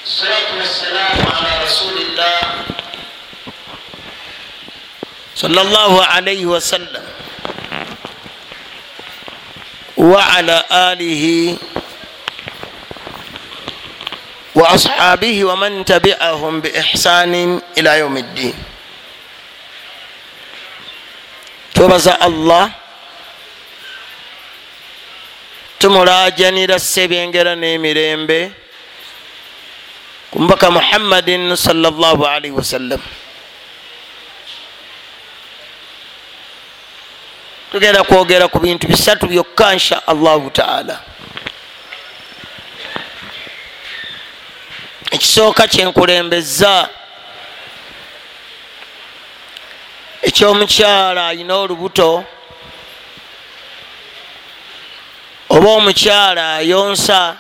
الصلاة والسلام على رسول الله صلى الله عليه وسلم وعلى آله وأصحابه ومن تبعهم بإحسان إلى يوم الدين. توبza Allah tumulajanira sebengera n'emirembe kumbaka Muhammadin sallallahu alaihi wasallam. Tugenda kwogera ku bintu bisatu byokka insha Allahu taala. Ekisooka kyenkulembeza ekyomukyala alina olubuto oba omukyala ayonsa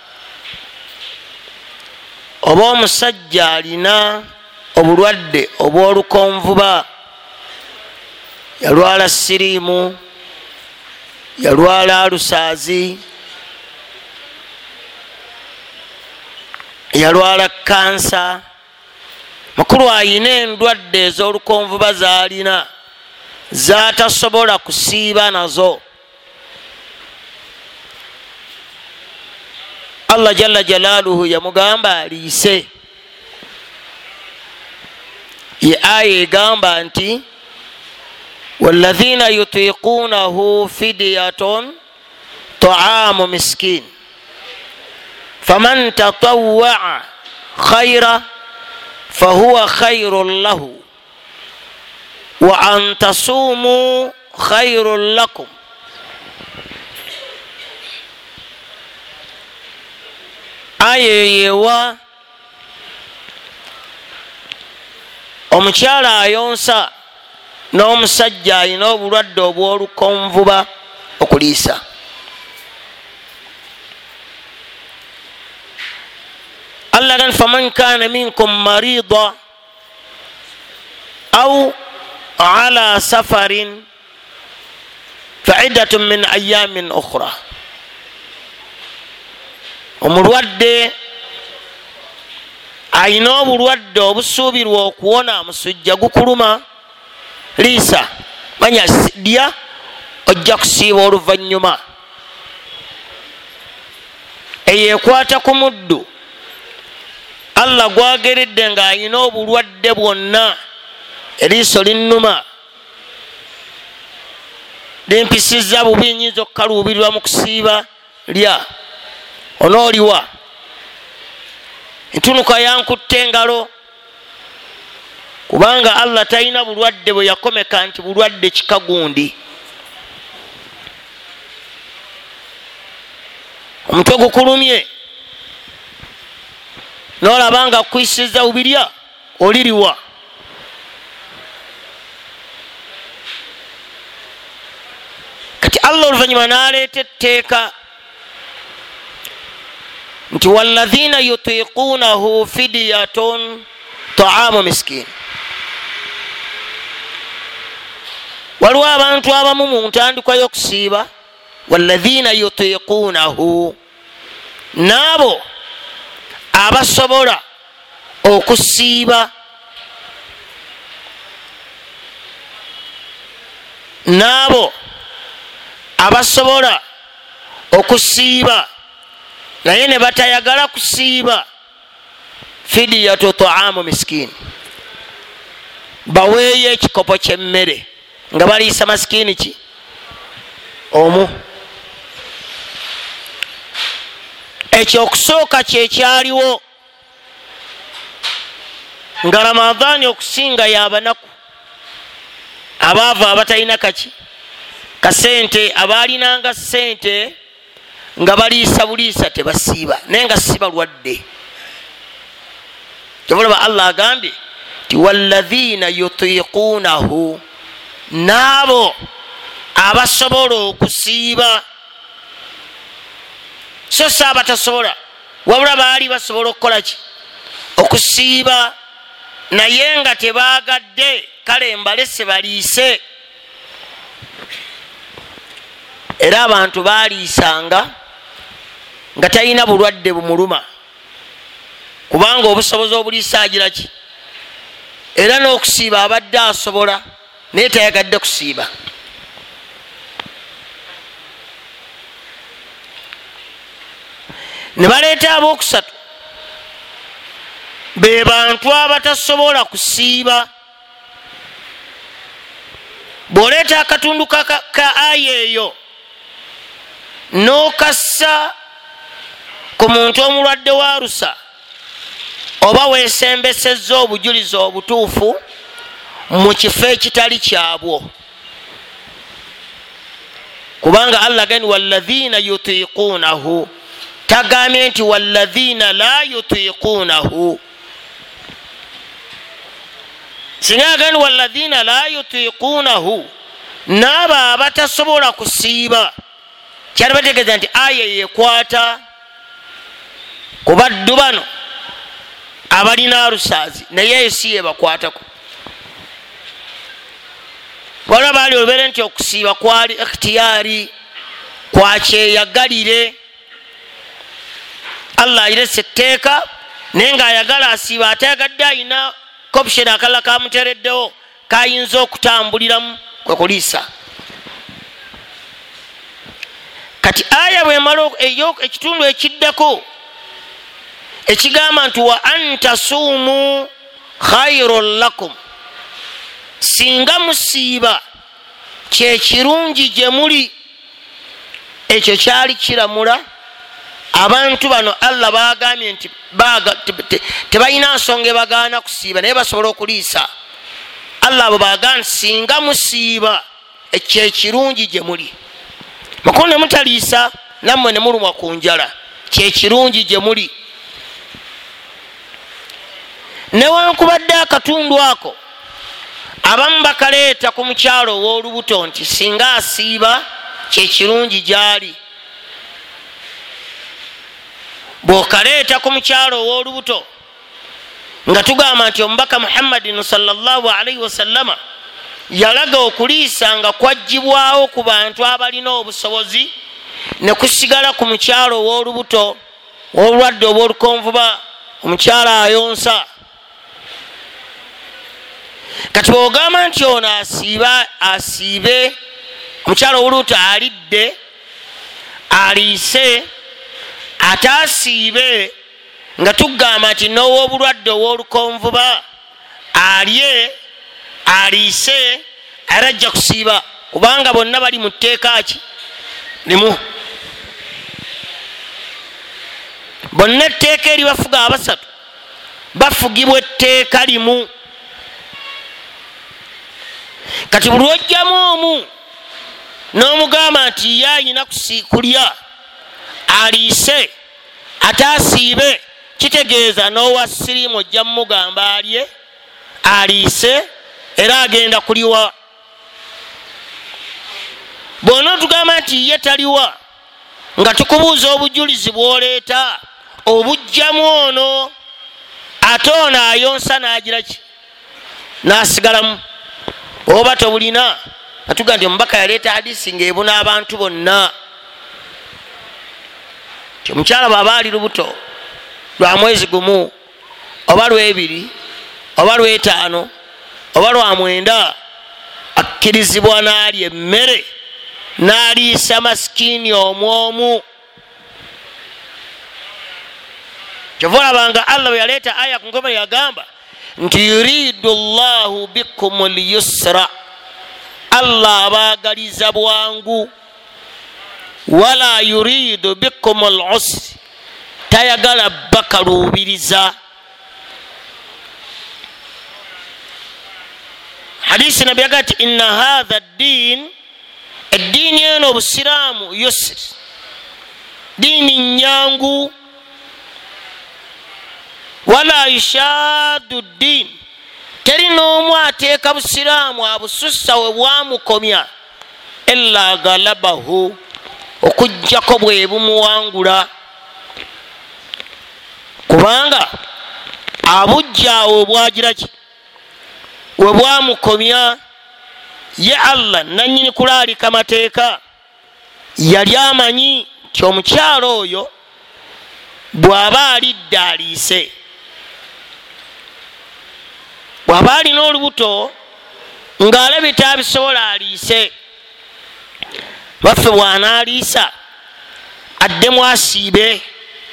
oba omusajja alina obulwadde obw'olukonvuba, yalwala siriimu, yalwala alusaazi, yalwala kansa, mukulu ayina endwadde ez'olukonvuba zaalina zatasobola kusiiba nazo. Allah jalla jalaaluhu yamugamba aliise. Ye aya egamba nti walladhina yutiqunahu fidyatun ta'amu miskin faman tatawwa'a khayra fahuwa khayrun lahu wa an tasumu khayrun lakum. Ayeyewa omukyala ayonsa n'omusajja alina obulwadde obw'olukonvuba okuliisa. Allah gan faman kana minkum marida aw ala safarin fa'iddatun min ayyamin ukhra. Omulwadde alina obulwadde obusuubirwa okuwona, musujja gukuluma, liisa manya lya ojja kusiiba oluvannyuma. Eyo ekwata ku muddu Allah gwageredde ng'alina obulwadde bwonna, eriiso linnuma, limpisiza bubi, nyinza okukaluubirirwa mu kusiiba, lya onooliwa. Ntunuka yankutte engalo, kubanga Allah talina bulwadde bwe yakomeka nti bulwadde kika gundi. Omutwe gukulumye n'olabanga kuyisiza bubirya, oliriwa. Kati Allah oluvannyuma n'aleeta etteeka nti walladhina yutiqunahu fidyatun ta'amu miskin. Waliwo abantu abamu mu ntandikwa y'okusiiba walladhina yutiqunahu, naabo abasobola okusiiba, naabo abasobola okusiiba naye ne batayagala kusiiba, fidyatu ta'amu miskin, baweeyo ekikopo ky'emmere nga baliisa masikini ki omu. Ekyokusooka kyekyaliwo nga Ramadhaani okusinga y'abanaku abaava abatalina kaki kasente, abaalinanga sente nga baliisa buliisa tebasiiba, naye nga si balwadde. Kyobulaba Allah agambye ti walladhina yutiqunahu, naabo abasobola okusiiba, so si abatasobola, wabula baali basobola okukola ki okusiiba, naye nga tebaagadde, kale mbalese baliise. Era abantu baaliisanga nga talina bulwadde bumuluma, kubanga obusobozi obuliisa agira ki era n'okusiiba abadde asobola naye tayagadde kusiiba. ne baleeta abookusatu be bantu abatasobola kusiiba. bw'oleeta akatundu ka aya eyo n'okassa ku muntu omulwadde wa lusa oba weesembesezza obujulizi obutuufu mu kifo ekitali kyabwo, kubanga Allah gani walladhina yutiqunahu, tagambye nti walladhina la yutiqunahu. singa gani walladhina la yutiqunahu n'abo abatasobola kusiiba, kyali bategeeza nti aya yekwata ku baddu bano abalina alusaazi naye esi yebakwatako. waliwo baali olubere nti okusiiba kwali ikhtiyari, kwakyeyagalire. Allah ayirese etteeka naye ngaayagala asiiba atayagadde ayina koption akalala kamutereddewo kayinza okutambuliramu kwe kuliisa. kati aya bwemala ekitundu ekiddako ekigamba nti wa antasuumu khairun lakum, singa musiiba kyekirungi gye muli, ekyo kyali kiramula abantu bano. Allah bagambye nti tebalina nsonga ebagaana kusiiba naye basobola okuliisa. Allah abo bagamba singa musiiba kyekirungi gye muli, mukono ne mutaliisa nammwe ne mulumwa ku njala, kyekirungi gye muli. newankubadde akatundu ako abamu bakaleeta ku mukyalo ow'olubuto nti singa asiiba kyekirungi gyali. bw'okaleeta ku mukyalo ow'olubuto nga tugamba nti omubaka Muhammadin sallallahu alaihi wasallama yalaga okuliisa nga kwagibwawo ku bantu abalina obusobozi ne kusigala ku mukyalo ow'olubuto w'obulwadde obw'olukonvuba, omukyala ayonsa. kati bw'ogamba nti ono asiibe omukyala ow'olubuto alidde aliise ate asiibe, nga tugamba nti n'ow'obulwadde obw'olukonvuba alye aliise era ajja kusiiba, kubanga bonna bali mu tteeka ki limu. bonna etteeka eri bafuga abasatu bafugibwa etteeka limu. kati buli ojjamu omu n'omugamba nti ye ayina kulya aliise ate asiibe, kitegeeza n'owa siriimu ojja mugamba alye aliise era agenda kuliwa. bw'ona tugamba nti ye taliwa nga tukubuuza obujulizi bw'oleeta obujjamu ono, ate ono ayonsa n'agira ki n'asigalamu, oba tobulina. atuga nti omubaka yaleeta hadisi ng'ebuna abantu bonna. omukyala bw'aba ali lubuto lwa mwezi gumu oba lw'ebiri oba lw'etaano oba lwa mwenda, akkirizibwa n'alya emmere n'aliisa masikini omwomu. kyova olabanga Allah bwe yaleeta aya ku ngoma yagamba nti yuridu llahu bikum lyusra, Allah abaagaliza bwangu, wala yuridu bikum lusri, tayagala bakaluubiriza. hadisi nabi yagaa ti inna hatha ddin, eddiini eno obusiraamu yusri, diini nyangu. wala yushaddu ddin, teri n'omu ateeka busiraamu abusussa we bwamukomya illa galabahu, okujjako bwe bumuwangula, kubanga abujjaawo obwagira ki we bwamukomya. ye Allah nannyini kulaalika mateeka yali amanyi nti omukyalo oyo bw'aba alidde aliise bw'aba alina olubuto ng'alabita abisobola aliise, baffe bw'anaaliisa addemu asiibe.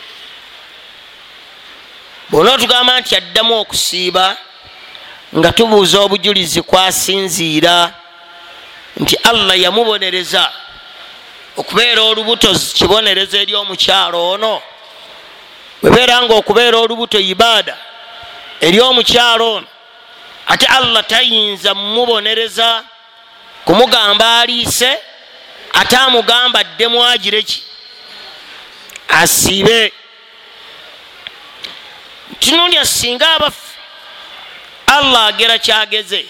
bw'ona otugamba nti addamu okusiiba nga tubuuza obujulizi kwasinziira nti Allah yamubonereza okubeera olubuto kibonerezo eri omukyalo ono. bwebeera nga okubeera olubuto ibaada eri omukyalo ono, ate Allah tayinza mumubonereza kumugamba aliise, ate amugamba addemu agireki asiibe. tunulya singa abaffe Allah agera kyageze,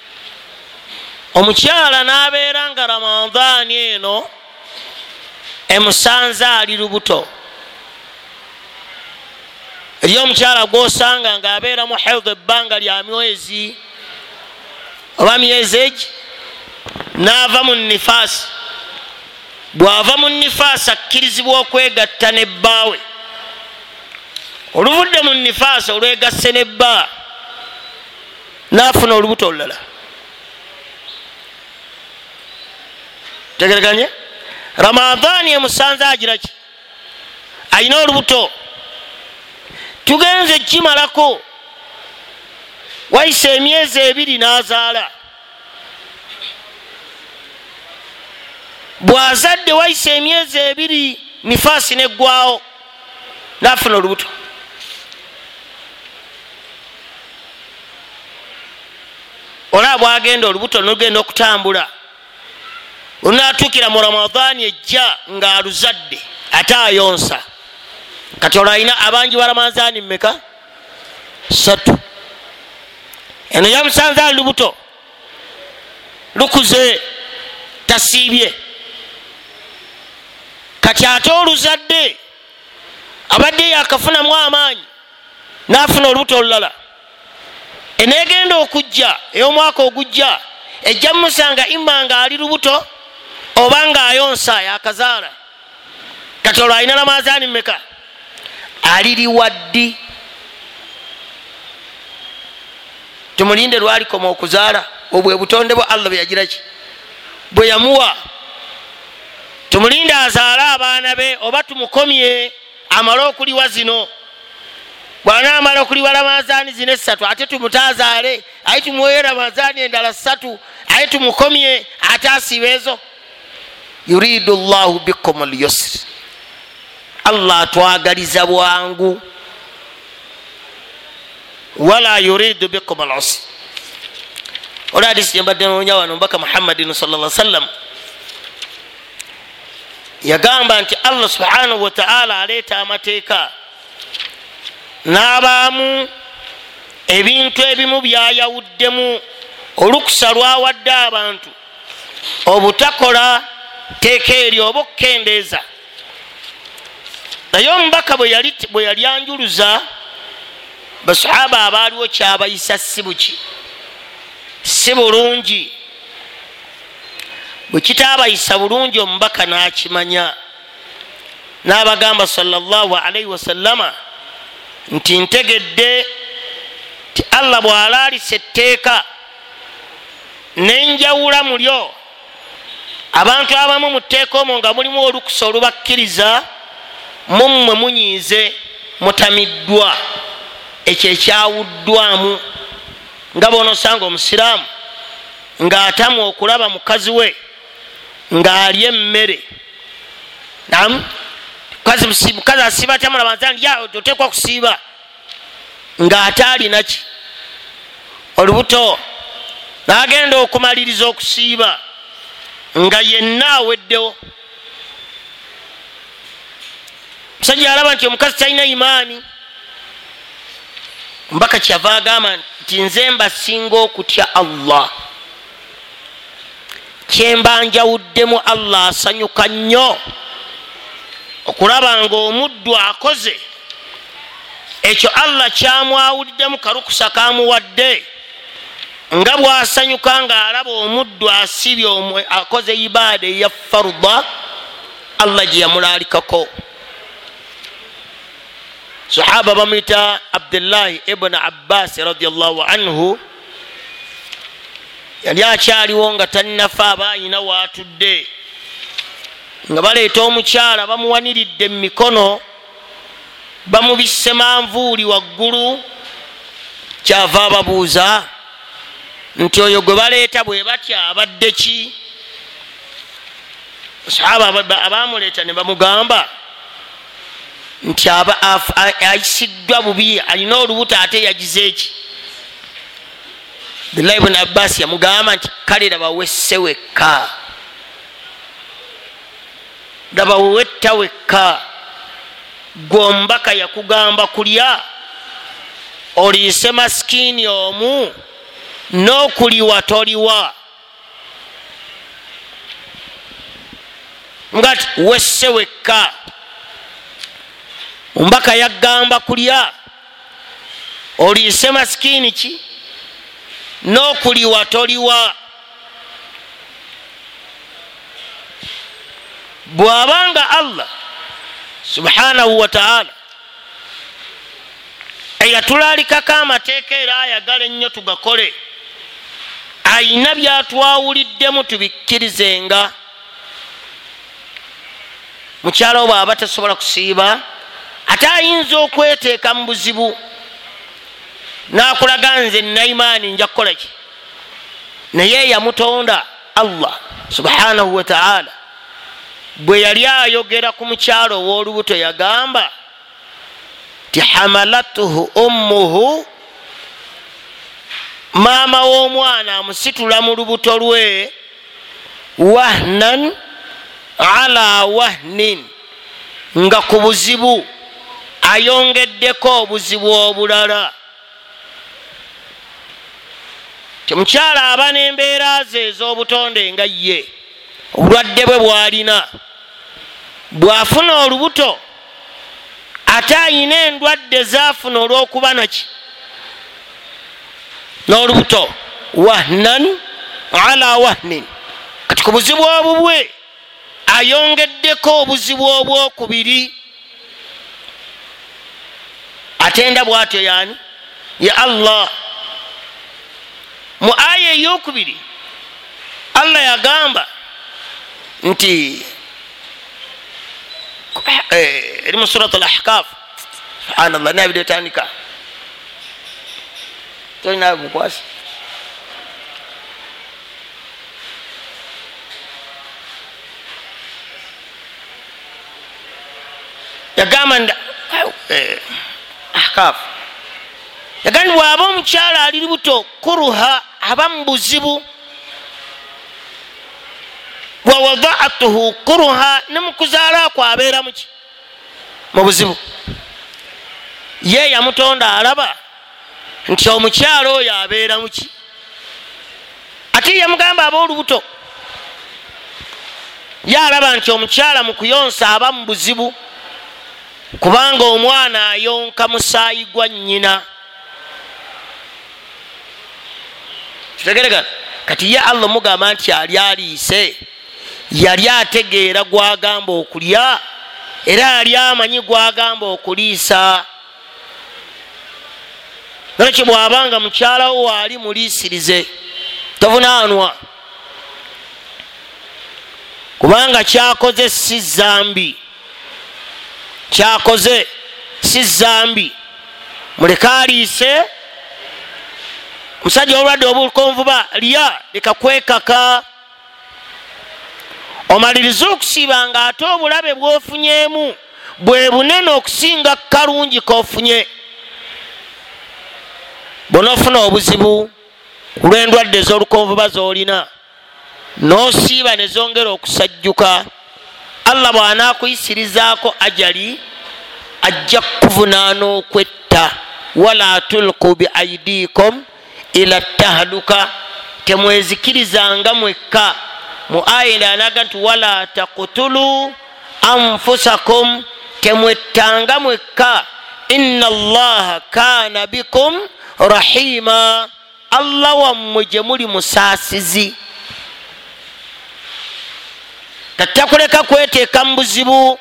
omukyala n'abeera nga Ramadhaani eno emusanze ali lubuto. eri omukyala gwosanga ng'abeera mu haidh ebbanga lya mwezi oba myezi egi, n'ava mu nifaasi. bw'ava mu nifaasi akkirizibwa okwegatta n'ebbaawe. oluvudde mu nifaasi olwegasse n'ebba n'afuna olubuto olulala. tegereganye Ramadhaani emusanze agiraki ayina olubuto. tugenze kimalako wayise emyezi 2 n'azaala. bw'azadde wayise emyezi 2 nifaasi neggwawo n'afuna olubuto. olaba bwagenda olubuto nolugenda okutambula, olunatuukira mu Ramadhaani ejja ng'aluzadde ate ayonsa. kati olwo alina abangi ba Ramadhaani mmeka? 3. eno yamusanze ali lubuto lukuze tasiibye. kati ate oluzadde abadde yakafunamu amaanyi n'afuna olubuto olulala. eneegenda okujja ey'omwaka ogujja ejja mumusanga imma nga ali lubuto oba nga ayonsa yakazaala. kati olwo alina Ramadhaani mmeka? aliriwaddi. tumulinde lwalikoma okuzaala, obwe butonde bwa Allah bwe yagiraki bwe yamuwa. tumulinde azaale abaana be oba tumukomye amale okuliwa zino. bwana amala okuliwa Ramadhaani zino 3 ate tumutazaale, aye tumuwe Ramadhaani endala 3 aye tumukomye ate asiba ezo. yuridu Allahu bikum al-yusr, Allah atwagaliza bwangu. wala yuridu bikum al-usr. ola hadisi yambadde nonya wano mbaka Muhammadin sallallahu alaihi wasallam yagamba nti Allah subhanahu wa ta'ala aleeta amateeka n'abaamu ebintu ebimu byayawuddemu olukusa lwawadde abantu obutakola teeka eryo oba okukendeeza. naye omubaka bwe yali anjuluza basahaba abaaliwo kyabayisa si bulungi. bwe kitaabayisa bulungi omubaka n'akimanya n'abagamba sallallahu alaihi wasallama nti ntegedde ti Allah bw'alaalisa etteeka nenjawula mu lyo abantu abamu mu tteeka omwo nga mulimu olukusa olubakkiriza, mummwe munyiize mutamiddwa, ekyo ekyawuddwamu. nga bw'onosanga omusiraamu ng'atamwa okulaba mukazi we ng'alya emmere. mukazi asiiba atya mu Ramadhaani oteekwa kusiiba ng'ate alinaki olubuto, n'agenda okumaliriza okusiiba nga yenna aweddewo. musajja alaba nti omukazi talina imaani, mbaka kyava agamba nti nze mbasinga okutya Allah, kyemba njawuddemu Allah asanyuka nnyo okulaba nga omuddu akoze ekyo Allah kyamwawuliddemu kalukusa kamuwadde, nga bw'asanyuka ng'alaba omuddu asibye akoze ibaada eya farda Allah gye yamulaalikako. sahaba bamuyita Abdullahi ibn Abbas radiyallahu anhu yali akyaliwo nga tannafa aba ayina waatudde nga baleeta omukyala bamuwaniridde mu mikono bamubisse manvuuli waggulu kyava ababuuza nti oyo gwe baleeta bwe batya abadde ki? sahaba abamuleeta ne bamugamba nti ayisiddwa bubi, alina olubuto ate yagize eki? Abdullah ibn Abbas yamugamba nti kale laba wesse wekka, laba wewetta wekka, gombaka yakugamba kulya oliise masikini omu n'okuliwa toliwa. Ngati wesse wekka, ombaka yagamba kulya oliise masikini ki n'okuliwa toliwa. Bw'abanga Allah subhanahu wa ta'ala eyatulalikako amateeka era ayagala ennyo tugakole, ayina byatwawuliddemu tubikkirizenga. Mukyala bw'aba tasobola kusiiba ate ayinza okweteeka mu buzibu n'akulaga nze naimaani nja kukola ki, naye yamutonda Allah subhanahu wa ta'ala bwe yali ayogera ku mukyalo ow'olubuto yagamba ti hamalatuhu ummuhu, maama w'omwana amusitula mu lubuto lwe, wahnan ala wahnin, nga ku buzibu ayongeddeko obuzibu obulala. Mukyala aba n'embeera ze ez'obutonde nga ye, obulwadde bwe bw'alina, bw'afuna olubuto ate ayina endwadde zaafuna olw'okuba naki n'olubuto, wahnan ala wahnin, kati ku buzibu obubwe ayongeddeko obuzibu obwokubiri. Atenda bw'atyo yani ya Allah. Mu aya eyokubiri Allah yagamba nti eri mu surat al-Ahqaf, subhanallah, nabi detandika tolina mukwasi yagamba Ahqaf yagamba bw'aba omukyala ali lubuto kuruha aba mu buzibu, wa wada'atuhu kuruha, ne mu kuzaala kwe abeera muki mu buzibu. Ye yamutonda alaba nti omukyala oyo abeera muki, ate yamugamba ab'olubuto ye alaba nti omukyala mu kuyonsa aba mu buzibu, kubanga omwana ayonka musaayi gwa nnyina. Kitegeregana kati ye Allah mugamba nti ali aliise, yali ategeera gwagamba okulya era yali amanyi gwagamba okuliisa. Nolwekyo bw'abanga mukyalawo waali muliisirize tovunaanwa, kubanga kyakoze si zambi, kyakoze si zambi. Muleke aliise. Musajja olwadde obukonvuba lya leka kwekaka, omaliriza okusiiba nga ate obulabe bw'ofunyemu bwe bunene okusinga kalungi k'ofunye. Bw'onoofuna obuzibu ku lw'endwadde ez'olukonvuba z'olina n'osiiba ne zongera okusajjuka, Allah bw'anaakuyisirizaako ajali ajja kukuvunaana okwetta. Wala tulqu bi aidikum ila tahluka, temwezikirizanga mwekka. Mu aya anaga nti wala taqtulu anfusakum, temwettanga mwekka. Inna Allaha kana bikum rahima, Allah wammwe gye muli musaasizi. Tattakuleka kweteeka mu buzibu.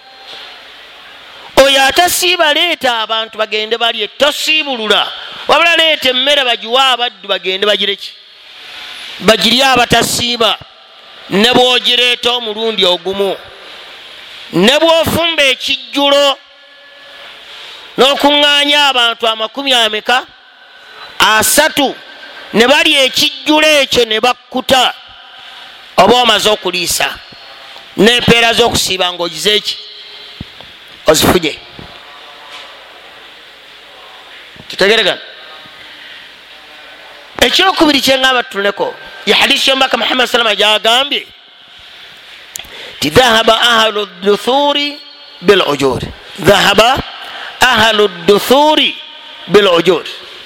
Oyo atasiiba leeta abantu bagende balye, tosiibulula, wabula leeta emmere bagiwa abaddu bagende bagireki bagiri abatasiiba ne bwogireeta omulundi ogumu ne bwofumba ekijjulo n'okuŋŋaanya abantu 30 ne bali ekijjulo ekyo ne bakkuta oba omaze okuliisa n'empeera z'okusiiba ng'ogize eki ozifuje. Tutegeregana. Ekyokubiri kyeŋŋamba tutuleko ya hadisi y'omubaka Muhammad salama gyagambye ti dhahaba ahlu duthuri bil ujur, dhahaba ahlu duthuri bil ujur.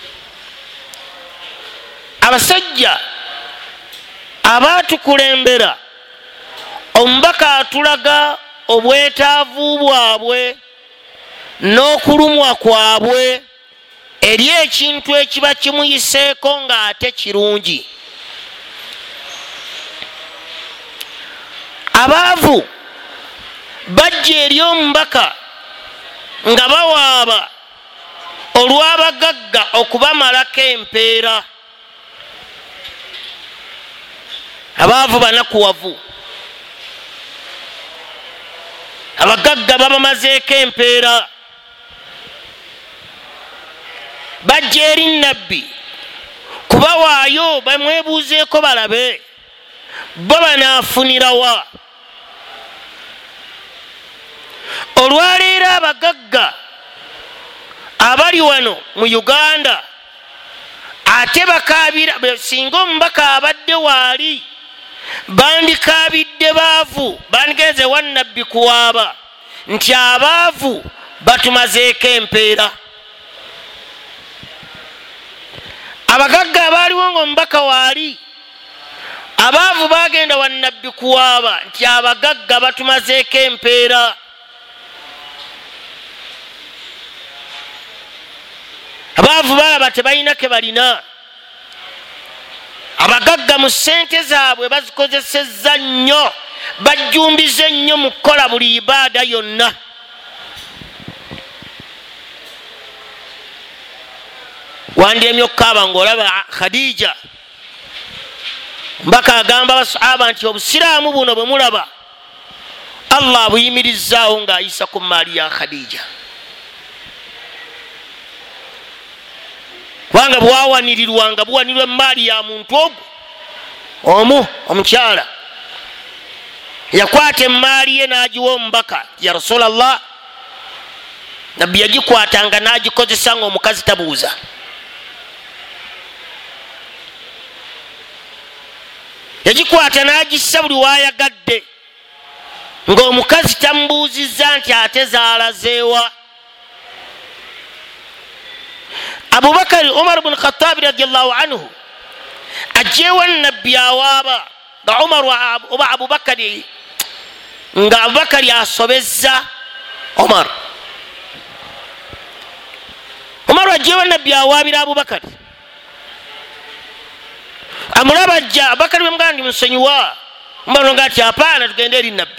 Abasajja abatukulembera omubaka atulaga obwetaavu bwabwe n'okulumwa kwabwe eri ekintu ekiba kimuyiseeko ng'ate kirungi. Abaavu bajja eri omubaka nga bawaaba olw'abagagga okubamalako empeera. Abaavu banakuwavu, abagagga babamazeeko empeera. Bajja eri nabbi kubawaayo bamwebuuzeeko balabe bo banaafunirawa. Olwaleero abagagga abali wano mu Uganda ate bakaabira, singa omubaka abadde waali bandikaabidde baavu, bandigeze wannabbi kuwaaba nti abaavu batumazeeko empeera. Abagagga abaaliwo ng'omubaka waali, abaavu bagenda wannabbi kuwaaba nti abagagga batumazeeko empeera. Abaavu balaba tebalina ke balina. Abagagga mu ssente zaabwe bazikozesezza nnyo, bajjumbize nnyo mu kukola buli ibaada yonna. Wandyemye okukaaba ng'olaba Khadija. Mbaka agamba abasahaba nti obusiraamu buno bwe mulaba Allah buyimirizzaawo ng'ayisa ku maali ya Khadija. Kubanga bwawanirirwanga buwanirwa emaali ya muntu ogwo omu omukyala yakwata emaali ye n'agiwa omubaka ya Rasulallah. Nabbi yagikwatanga n'agikozesa ng'omukazi tabuuza. Yagikwata n'agissa buli waayagadde ng'omukazi tamubuuzizza nti ate zaalazeewa. Abubakar Umar ibn Khattab radiyallahu anhu ajjeewa nabbi awaaba nga Umar oba Abubakari nga Abubakari asobezza Umar. Umar ajjeewa nabbi awaabira Abubakari amulaba ajja. Abubakari bwe ndi musonyiwa, Umar nga ati apaana tugende eri nabbi.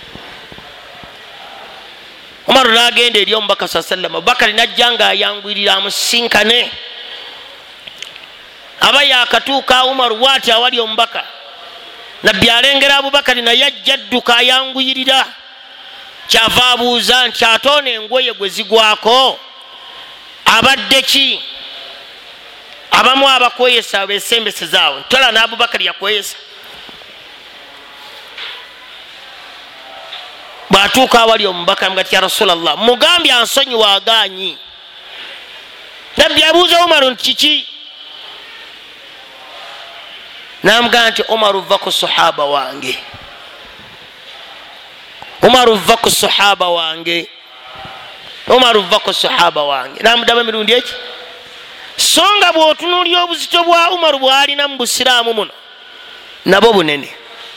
Umar n'agenda eri omubaka sallallahu alaihi wasallam. Abubakari n'ajja ng'ayangwirira amusinkane. Aba yakatuuka Umar bw'ati awali omubaka. Nabbi alengera Abubakari naye ajja adduka ayangwirira. Kyava abuuza nti ate ono engoye gwe zigwako abadde ki? Abamu abakweyesa besembese zaawe. Tola n'Abubakari yakweyesa. Bw'atuuka awali omubaka amugati ya Rasulallah, mugambye ansonyiwa agaanyi. Nabbi abuuza Umaru nti kiki? N'amugamba nti Umaru vva ku sahaba wange, Umaru vva ku sahaba wange, Umaru vva ku sahaba wange. N'amuddamu emirundi eki. So nga bw'otunuulira obuzito bwa Umaru bw'alina mu busiraamu muno nabo bunene.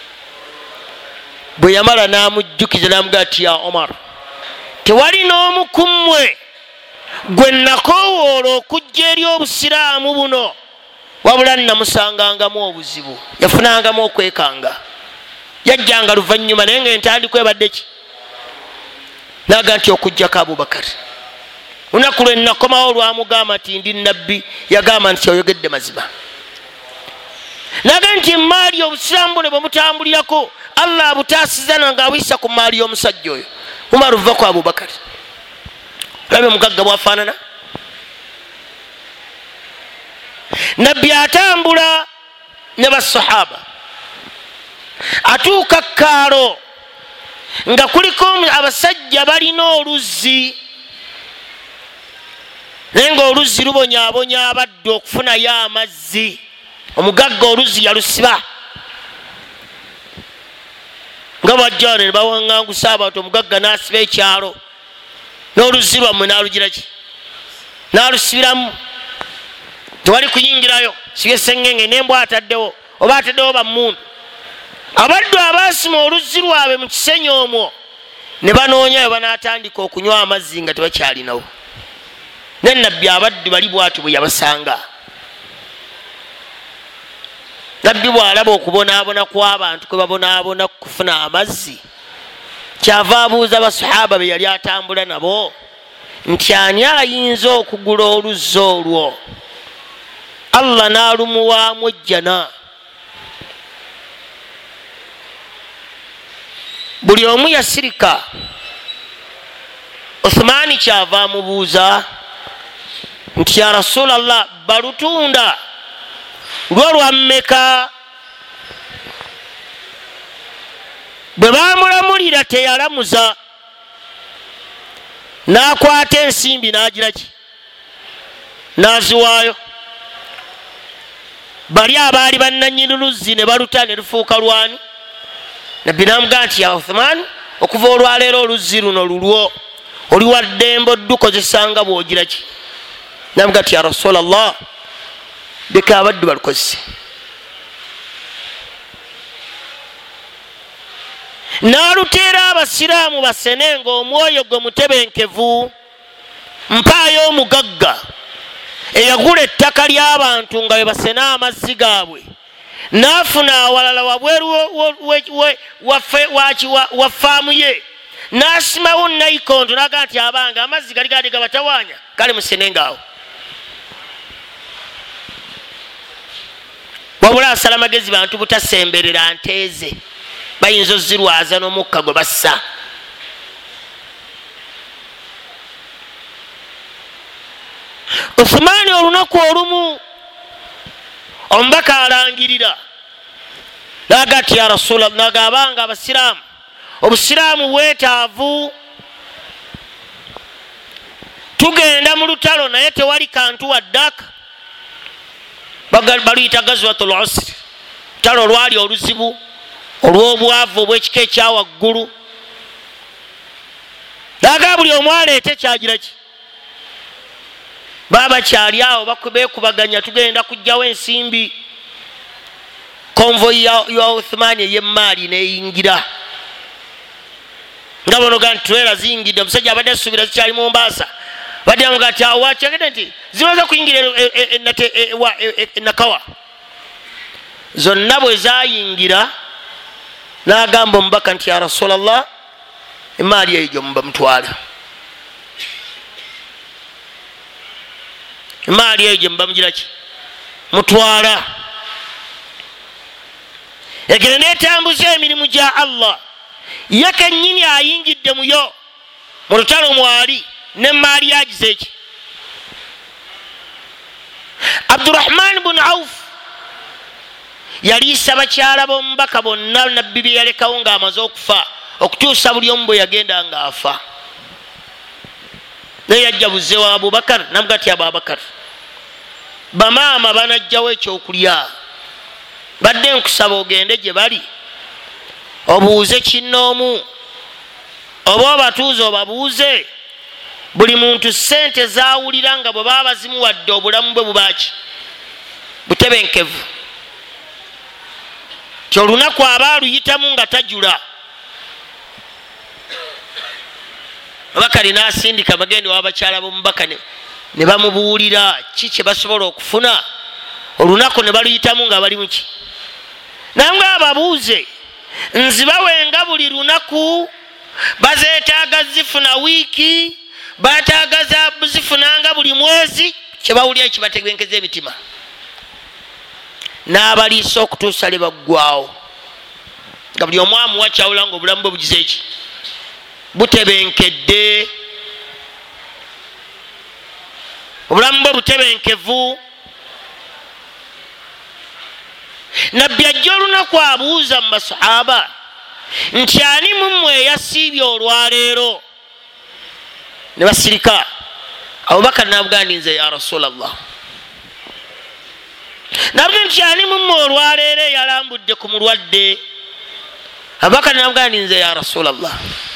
Bwe yamala n'amujjukiza n'amugamba nti ya Umar, tewali n'omu ku mmwe gwe nakoowoola okujja eri obusiraamu buno wabula namusangangamu obuzibu, yafunangamu okwekanga. Yajjanga luvannyuma naye ng'entandikwa ebadde ki? N'agamba nti okujjako Abubakari. Lunaku lwe nakomawo olwamugamba nti ndi nabbi, yagamba nti oyogedde mazima. naga nti maali obusiraamu ne bwemutambulirako allah abutaasizana nga abuyisa ku maali y'omusajja oyo. Umaru vva ku Abubakari. Olabye omugagga bwafaanana. Nabbi atambula ne basahaba atuuka kaalo nga kuliko abasajja balina oluzzi naye nga oluzzi lubonyaabonya abadde okufunayo amazzi. Omugagga oluzzi yalusiba nga bajja ne bawaŋŋangusa abantu. Omugagga n'asiba ekyalo n'oluzzi lwammwe n'alugiraki n'alusibiramu tewali kuyingirayo. sibye sengenge nembwa ataddewo oba ataddewo bammundu. Abaddu abaasima oluzzi lwabwe mu kisenyi omwo ne banoonyayo banaatandika okunywa amazzi nga tebakyalinawo. Ne nabbi abaddu bali bwati bwe yabasanga. Nabbi bw'alaba okubonaabona kw'abantu kwe babonaabona kufuna amazzi kyava abuuza basahaba be yali atambula nabo nti ani ayinza okugula oluzzi olwo? Allah n'alumuwaamu ejjana. Buli omu yasirika. Uthmani kyava amubuuza nti ya Rasulallah, balutunda lwo lwammeka? Bwe bamulamulira teyalamuza, n'akwata ensimbi n'agiraki n'aziwaayo. Bali abaali bannannyini luzzi ne baluta ne lufuuka lwani? Nabbi n'amugamba nti ya Uthmani, okuva olwaleero oluzzi luno lulwo, oli wa ddembe oddukozesanga bw'ogiraki? N'amugamba nti ya Rasulallah, leka abaddu balukozese. N'aluteera abasiraamu basene ng'omwoyo gwe mutebenkevu. Mpaayo omugagga eyagula ettaka ly'abantu nga bwe basena amazzi gaabwe, n'afuna awalala wabweru wa faamu ye, n'asimawo nayikondo n'agamba nti abange amazzi gali gadi gabatawaanya, kale musenengaawo. Wabula asala magezi bantu butasemberera nteeze, bayinza ozirwaza n'omukka gwe bassa. Uthmani olunaku olumu omubaka alangirira n'agamba nti ya Rasulallah, n'agambanga abasiraamu, obusiraamu bwetaavu, tugenda mu lutalo naye tewali kantu waddaka. Baluyita Gazwatul Usri, lutalo olwali oluzibu olw'obwavu obw'ekika ekyawaggulu. N'agamba buli omu aleete kyagiraki. Baba kyali awo beekubaganya, tugenda kujjawo ensimbi. Konvoyi ya Uthmani ey'emmaali n'eyingira. Nga bono ga nti twera ziyingidde, omusajja abadde asuubira zikyali mu Mombasa. Badde amuga nti awo wakyegedde nti zimaze kuyingira Nakawa. Zonna bwe zaayingira n'agamba omubaka nti ya Rasulallah, emmaali eyo gyomuba mutwala. Emmaali eyo gyemuba mugiraki? Mutwala. Egenda neetambuza emirimu gya Allah. Ye kennyini ayingidde muyo mu lutalo mwali n'emmaali yagize eki. Abdurrahman bin Auf yaliisa bakyala b'omubaka bonna nabbi bye yalekawo ng'amaze okufa, okutuusa buli omu bwe yagenda ng'afa. Naye yajja buzze wa Abubakar n'amuga nti Abubakar, bamaama banajjawo ekyokulya, badde nkusaba ogende gye bali obuuze kinnoomu, oba obatuuze obabuuze. Buli muntu ssente zaawulira nga bwe baba bazimuwadde obulamu bwe bubaki butebenkevu. Kyolunaku aba aluyitamu nga tajula. Abakari n'asindika bagende w'abakyala b'omubaka ne bamubuulira ki kye basobola okufuna. Olunaku ne baluyitamu nga bali muki. Namwe ababuuze nzibawenga buli lunaku, bazeetaaga zifuna wiiki, baataaga zifunanga buli mwezi, kye bawulira kibategenkeza emitima. n'abaliisa okutuusa lwe baggwawo nga buli omu amuwa kyawula nga obulamu bwe bugize eki butebenkedde obulamu bwe butebenkevu. nabbi ajja olunaku abuuza mu basahaba nti ani mummwe eyasiibye olwaleero ne basirika. Abubakar nabugaa nze ya rasulallah. nabwe nti ani mummwe olwaleero eyalambudde ku mulwadde. Abubakar nabugaa nze ya rasulallah.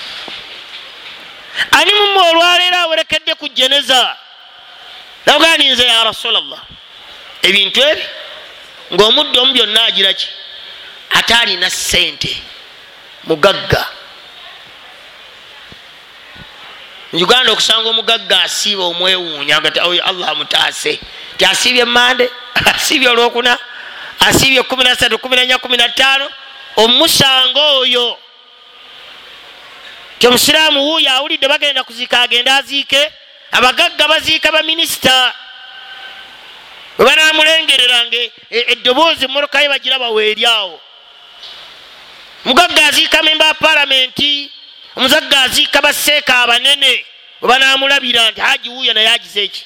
ani mummwe olwaleero awerekedde ku jeneza. nabugaa nze ya rasulallah. ebintu ebi ng'omudde omu byonna agira ki ate alina ssente mugagga. Uganda okusanga omugagga asiiba omwewuunya nga Allah amutaase ti asiibye mmande asiibye olwokuna asiibye 13 14 15 omusanga oyo kyomusiraamu wuuyo awulidde bagenda kuziika agenda aziike. abagagga baziika baminisita webanamulengereranga eddoboozi mmotoka ye bagira baweeryawo. mugagga aziika memba wa palamenti, omuzagga aziika baseeka abanene webanamulabira nti haji wuuyo naye agize eki.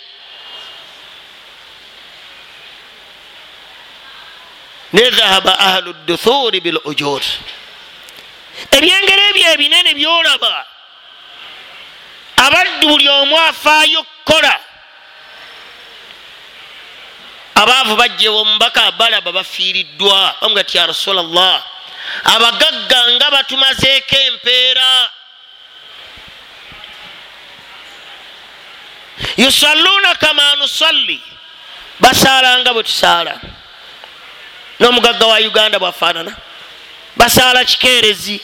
nedhahaba ahlu duthuri bil ujur. ebyengero ebyo ebinene byolaba abaddu buli omu afaayo kukola. abaavu bajjewo omubaka balaba bafiiriddwa bamuga ti ya rasulallah abagagga nga batumazeeko empeera. yusalluuna kama nusalli basaala nga bwe tusaala. n'omugagga wa Uganda bwafaanana basaala kikeerezi.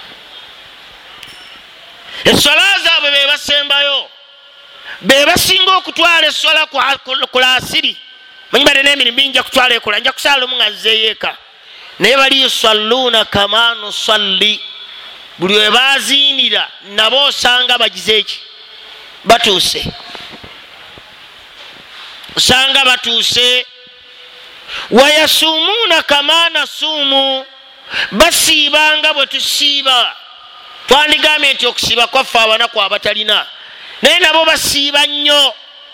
essola zaabwe be basembayo be basinga okutwala essola ku laasiri. manyi bade n'emirimu binja kutwala ekola nja kusaala omu nga nzeeyeeka naye bali yusalluuna kama nusalli. buli we baziinira nabo osanga bagize eki batuuse. osanga batuuse. wayasuumuuna kama nasuumu basiibanga bwe tusiiba. twandigambye nti okusiiba kwaffe abanaku abatalina naye nabo basiiba nnyo.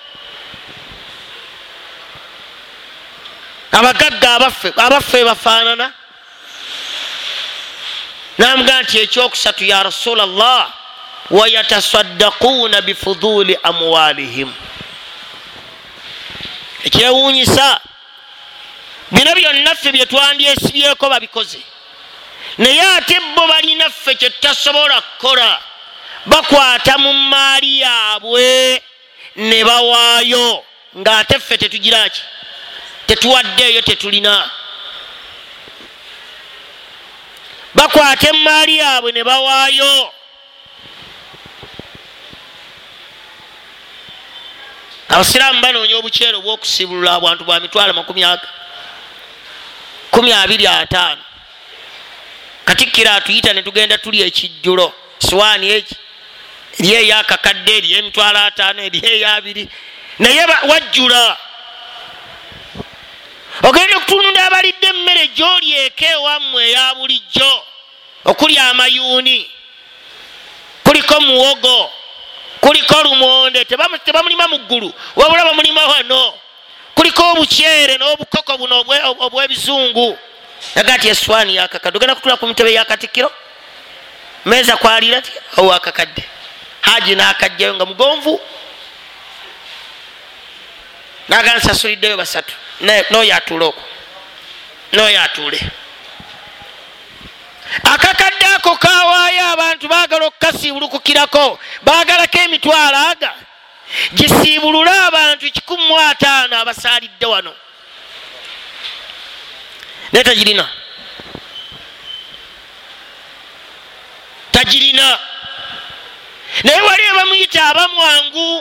abagagga abaffe bafaanana. namugaa nti ekyokusatu ya rasulallah wayatasaddaquuna bifuduli amwalihim. ekyewuunyisa bino byonna ffe bye twandyesibyeko babikoze naye ate bo balinaffe kye tutasobola kukola. bakwata mu maali yaabwe ne bawaayo ng'ate ffe tetugira ki tetuwaddeeyo tetulina. bakwata emaali yaabwe ne bawaayo. abasiraamu banoonya obukyero obw'okusibulula abantu bwa mitwalo 25. katikkiro atuyita ne tugenda tuli ekijjulo siwaani eki eri eyakakadde eri emitwalo 5 eri eya2 naye wajjula. ogenda okutunda abalidde emmere gy'olyeko ewammwe eya bulijjo okuli amayuuni kuliko muwogo kuliko lumonde tebamulima mu ggulu wabula bamulima wano. kuliko obukyere n'obukoko buno obw'ebizungu. nagati eswaani yakakadde ogenda kutula ku mitebe yakatikkiro meeza kwalira ti awo akakadde haji n'akajjayo nga mugonvu nagana sasuliddeyo 3 n'oyo atuule okwo n'oyo atuule. akakadde ako kawaayo abantu baagala okukasiibulukukirako baagalako emitwalo aga gisiibulule abantu 150 abasaalidde wano naye tagirina. naye wali abamuyita abamwangu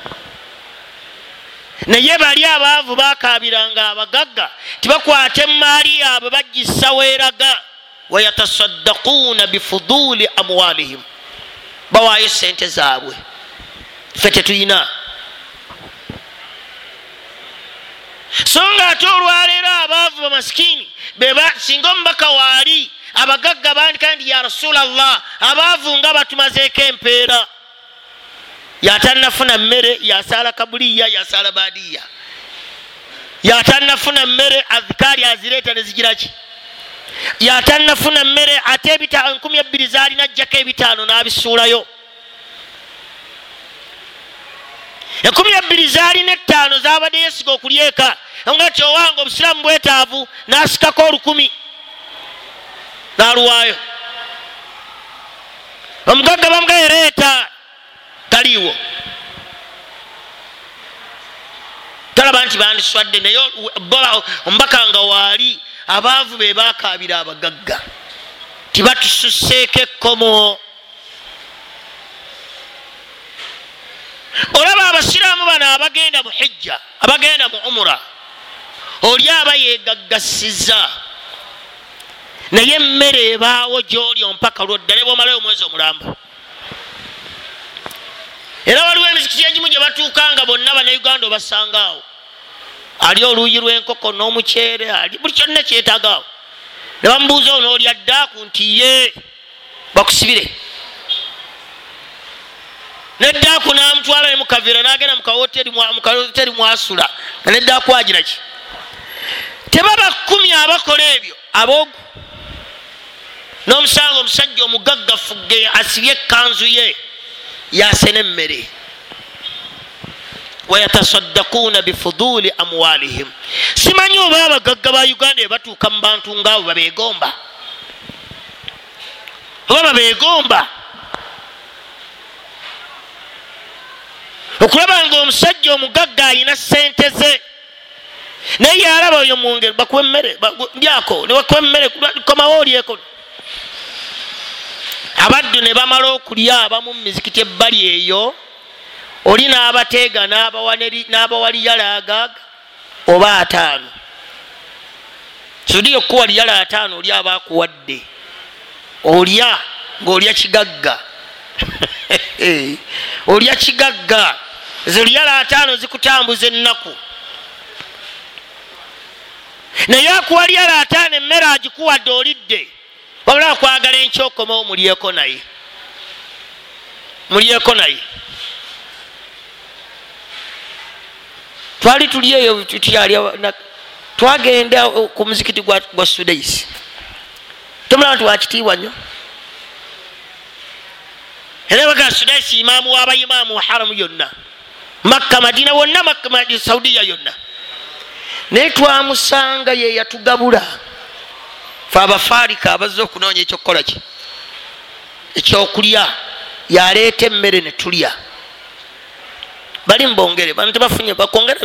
naye bali abaavu bakaabiranga abagagga tibakwate emaali yaabwe bagissa weeraga. wayatasaddaquuna bifuduli amwalihim bawaayo sente zaabwe. ffe tetulina. songa ate olwaleero abaavu bamasikini beba singa omubaka waali abagagga bandika nti ya rasulallah abaavu nga batumazeeko empeera yatanafuna mmere yasaala kabuliya yasaala baadiya yatanafuna mmere azikaari azireeta nezigiraki yatanafuna mmere ate 2,000 zaalina ajjako 5 n'abisuulayo 2,000 zaalina 5 zabadde yesiga okulyeka nga kyowanga obusiraamu bwetaavu n'asikako 1,000 n'aluwaayo omugagga bamugayereeta taliiwo talaba nti bandiswadde naye omubaka nga waali abaavu be baakaabira abagagga tibatususseeko ekkomo. olaba abasiraamu bano abagenda mu hijja abagenda mu umura oli aba yegaggasiza naye emmere ebaawo gy'oli ompaka lwodda ne bwomalayo omwezi omulamba. era waliwo emizikiti egimu gye batuukanga bonna bannayuganda obasangaawo ali oluuyi lw'enkoko n'omuceere ali buli kyonna kyetaagaawo ne bamubuuza onoolya ddaaku nti ye bakusibire neddaaku n'amutwala ne mukaveera n'agenda mukawoteri mwasula neddaaku agiraki tebaba 10 abakola ebyo aboogu n'omusanga omusajja omugaggafugge asibye ekkanzu ye yasene emmere wayatasaddakuna bifuduli amwalihim. simanyi oba abagagga ba uganda ebatuuka mu bantu ngaabo babeegomba oba babeegomba okulaba nga omusajja omugagga alina sente ze naye yalaba oyo mungeri bakuwa emmere njako nebakuwa emmere komawo olyeko abaddu ne bamala okulya abamu mu mizikiti ebbali eyo oli n'abateega n'abawali yalagaaga oba 5 sodi okuwa liyala 5 oli abakuwadde olya ng'olya kigagga olya kigagga ezo liyala 5 zikutambuza ennaku naye akuwa liyala 5 emmere agikuwadde olidde wabula akwagala enkyokomawo mulyeko naye twali tuli eyo twagenda ku muzikiti gwa Sudaisi tomulaba nti wakitiibwa nnyo era baga Sudaisi imaamu w'abayimaamu wa haramu yonna Makka Madina wonna Makka Saudiya yonna naye twamusanga ye yatugabula fe abafaarika abazze okunoonya ekyokukola ki ekyokulya yaleeta emmere ne tulya bali mbongere bano tebafunye bakongera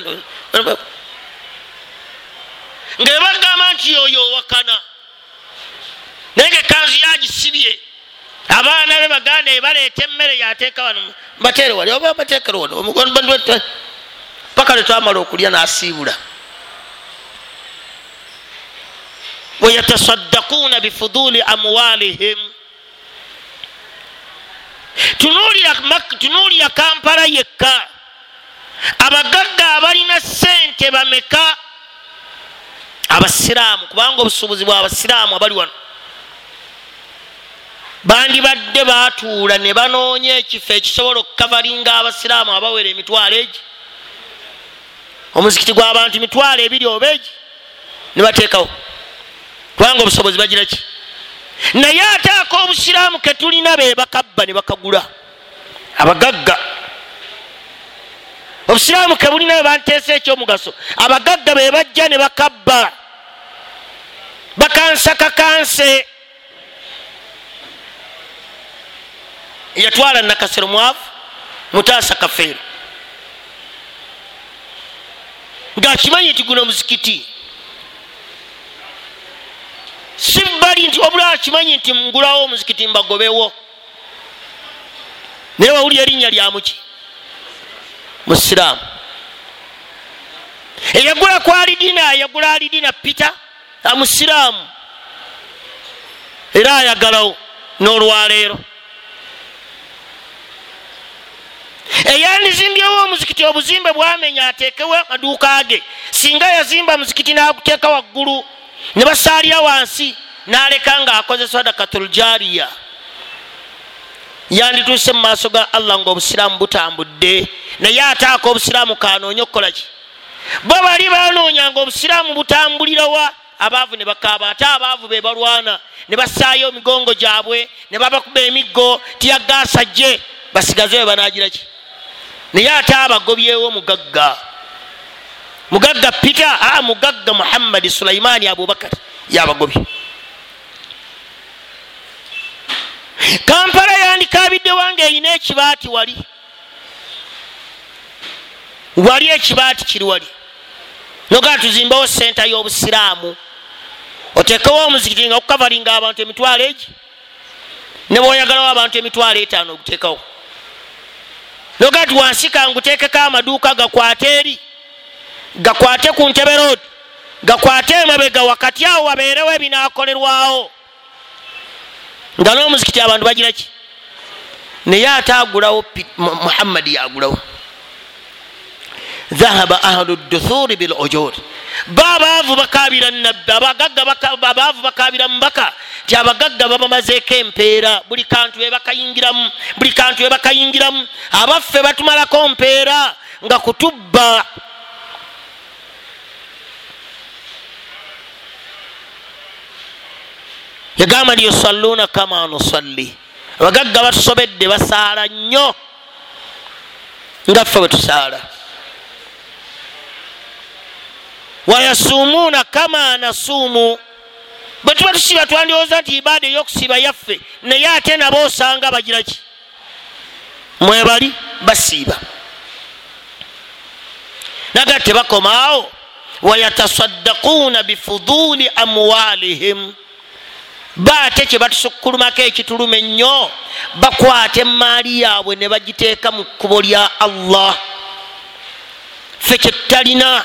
nga bagamba nti oyo owakana naye ng'ekkanzu yagisibye abaana be baganda baleeta emmere yateeka wano mbateere wali oba bateekere wano paka le twamala okulya n'asiibula. wayatasaddakuna bifuduli amwalihim. tunuulira Kampala yekka abagagga abalina ssente bameka abasiraamu kubanga obusuubuzi bw'abasiraamu abali wano bandibadde baatuula ne banoonya ekifo ekisobola okukavalinga abasiraamu abawera emitwalo egi omuzikiti gw'abantu 200 oba egi ne bateekawo kubanga obusobozi bagira ki naye ate ak'obusiraamu ke tulina be bakabba ne bakagula abagagga obusiraamu ke bulina be banteesa ekyomugaso abagagga be bajja ne bakabba bakansakakanse yatwala nakasero mwavu mutaasa kafeero ng'akimanyi nti guno muzikiti sibbali nti obula akimanyi nti ngulawo omuzikiti mbagobewo naye wawulya erinnya lyamuki musiraamu eyagula ku ayagula alidina Peter amusiraamu era ayagalawo n'olwaleero eyanizimbyewo omuzikiti obuzimbe bwamenya ateekewo amaduuka ge. Singa yazimba muzikiti n'aguteeka waggulu ne basaalira wansi n'aleka ng'akoze sadakatul jaariya, yandituuse mu maaso ga Allah ng'obusiraamu butambudde. Naye ataako obusiraamu kanoonya okukola ki? Bo bali banoonyanga obusiraamu butambulirawa? Abaavu ne bakaaba. Ate abaavu be balwana ne bassaayo emigongo gyabwe ne babakuba emiggo tiyagaasa gye basigaze we banaagira ki? Naye ate abagobyewo mugagga Peter, mugagga Muhammad Sulaimaani Abubakar yabagobye. Kampala yandikaabidde wange erina ekibaati wali ekibaati kiri wali nogaa tuzimbawo senta y'obusiraamu otekewo omuzikiti nga kukavalinga abantu emitwalo egi ne bw'oyagalawo abantu emitwalo 5 oguteekawo nogaa ti wansi kanguteekeko amaduuka gakwate eri gakwate ku Ntebe Road gakwate emabega wakati awo wabeerewo ebinaakolerwawo nga n'omuzikiti abantu bagira ki? Naye ate agulawo Muhammad yagulawo. Dhahaba ahlu duthuri bil ujur. Babaavu bakaabira nabbi, abagagga babaavu bakaabira mubaka ti abagagga babamazeeko empeera buli kantu ebakayingiramu. Abaffe batumalako mpeera nga kutubba. Yagamba nti yusalluuna kama nusalli. Abagagga batusobedde basaala nnyo nga ffe bwe tusaala. Wayasuumuuna kama nasuumu. Bwe tuba tusiba twandowooza nti ibaada ey'okusiba yaffe, naye ate nabo osanga bagira ki? Mwebali basiiba. Naga tebakomaawo. Wayatasaddaquuna bifuduuli amwaalihim. Baate kye batusukkulumako ekituluma ennyo, bakwata emaali yaabwe ne bagiteeka mu kkubo lya Allah. Ffe kye tutalina,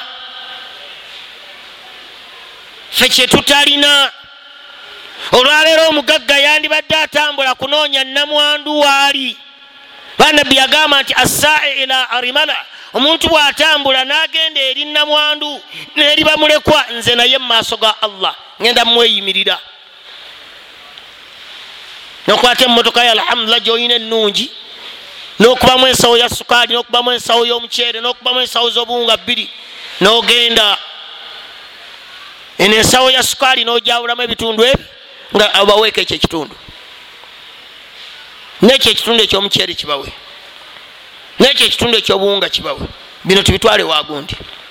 olwaleero omugagga yandibadde atambula kunoonya nnamwandu waali. Bannabbi yagamba nti assaa'i ila arimala, omuntu bw'atambula n'agenda eri nnamwandu n'eri bamulekwa, nze naye mu maaso ga Allah ngenda mweyimirira. Nokwata emmotoka ya alhamdulillah gy'olina ennungi, n'okubamu ensawo ya sukaali, n'okubamu ensawo y'omuceere, n'okubamu ensawo z'obuwunga 2, n'ogenda eno ensawo ya sukaali n'ojawulamu ebitundu ebyo nga obaweeko ekyo ekitundu, n'ekyo ekitundu eky'omuceere kibawe, n'ekyo ekitundu eky'obuwunga kibawe. Bino tubitwale wagundi.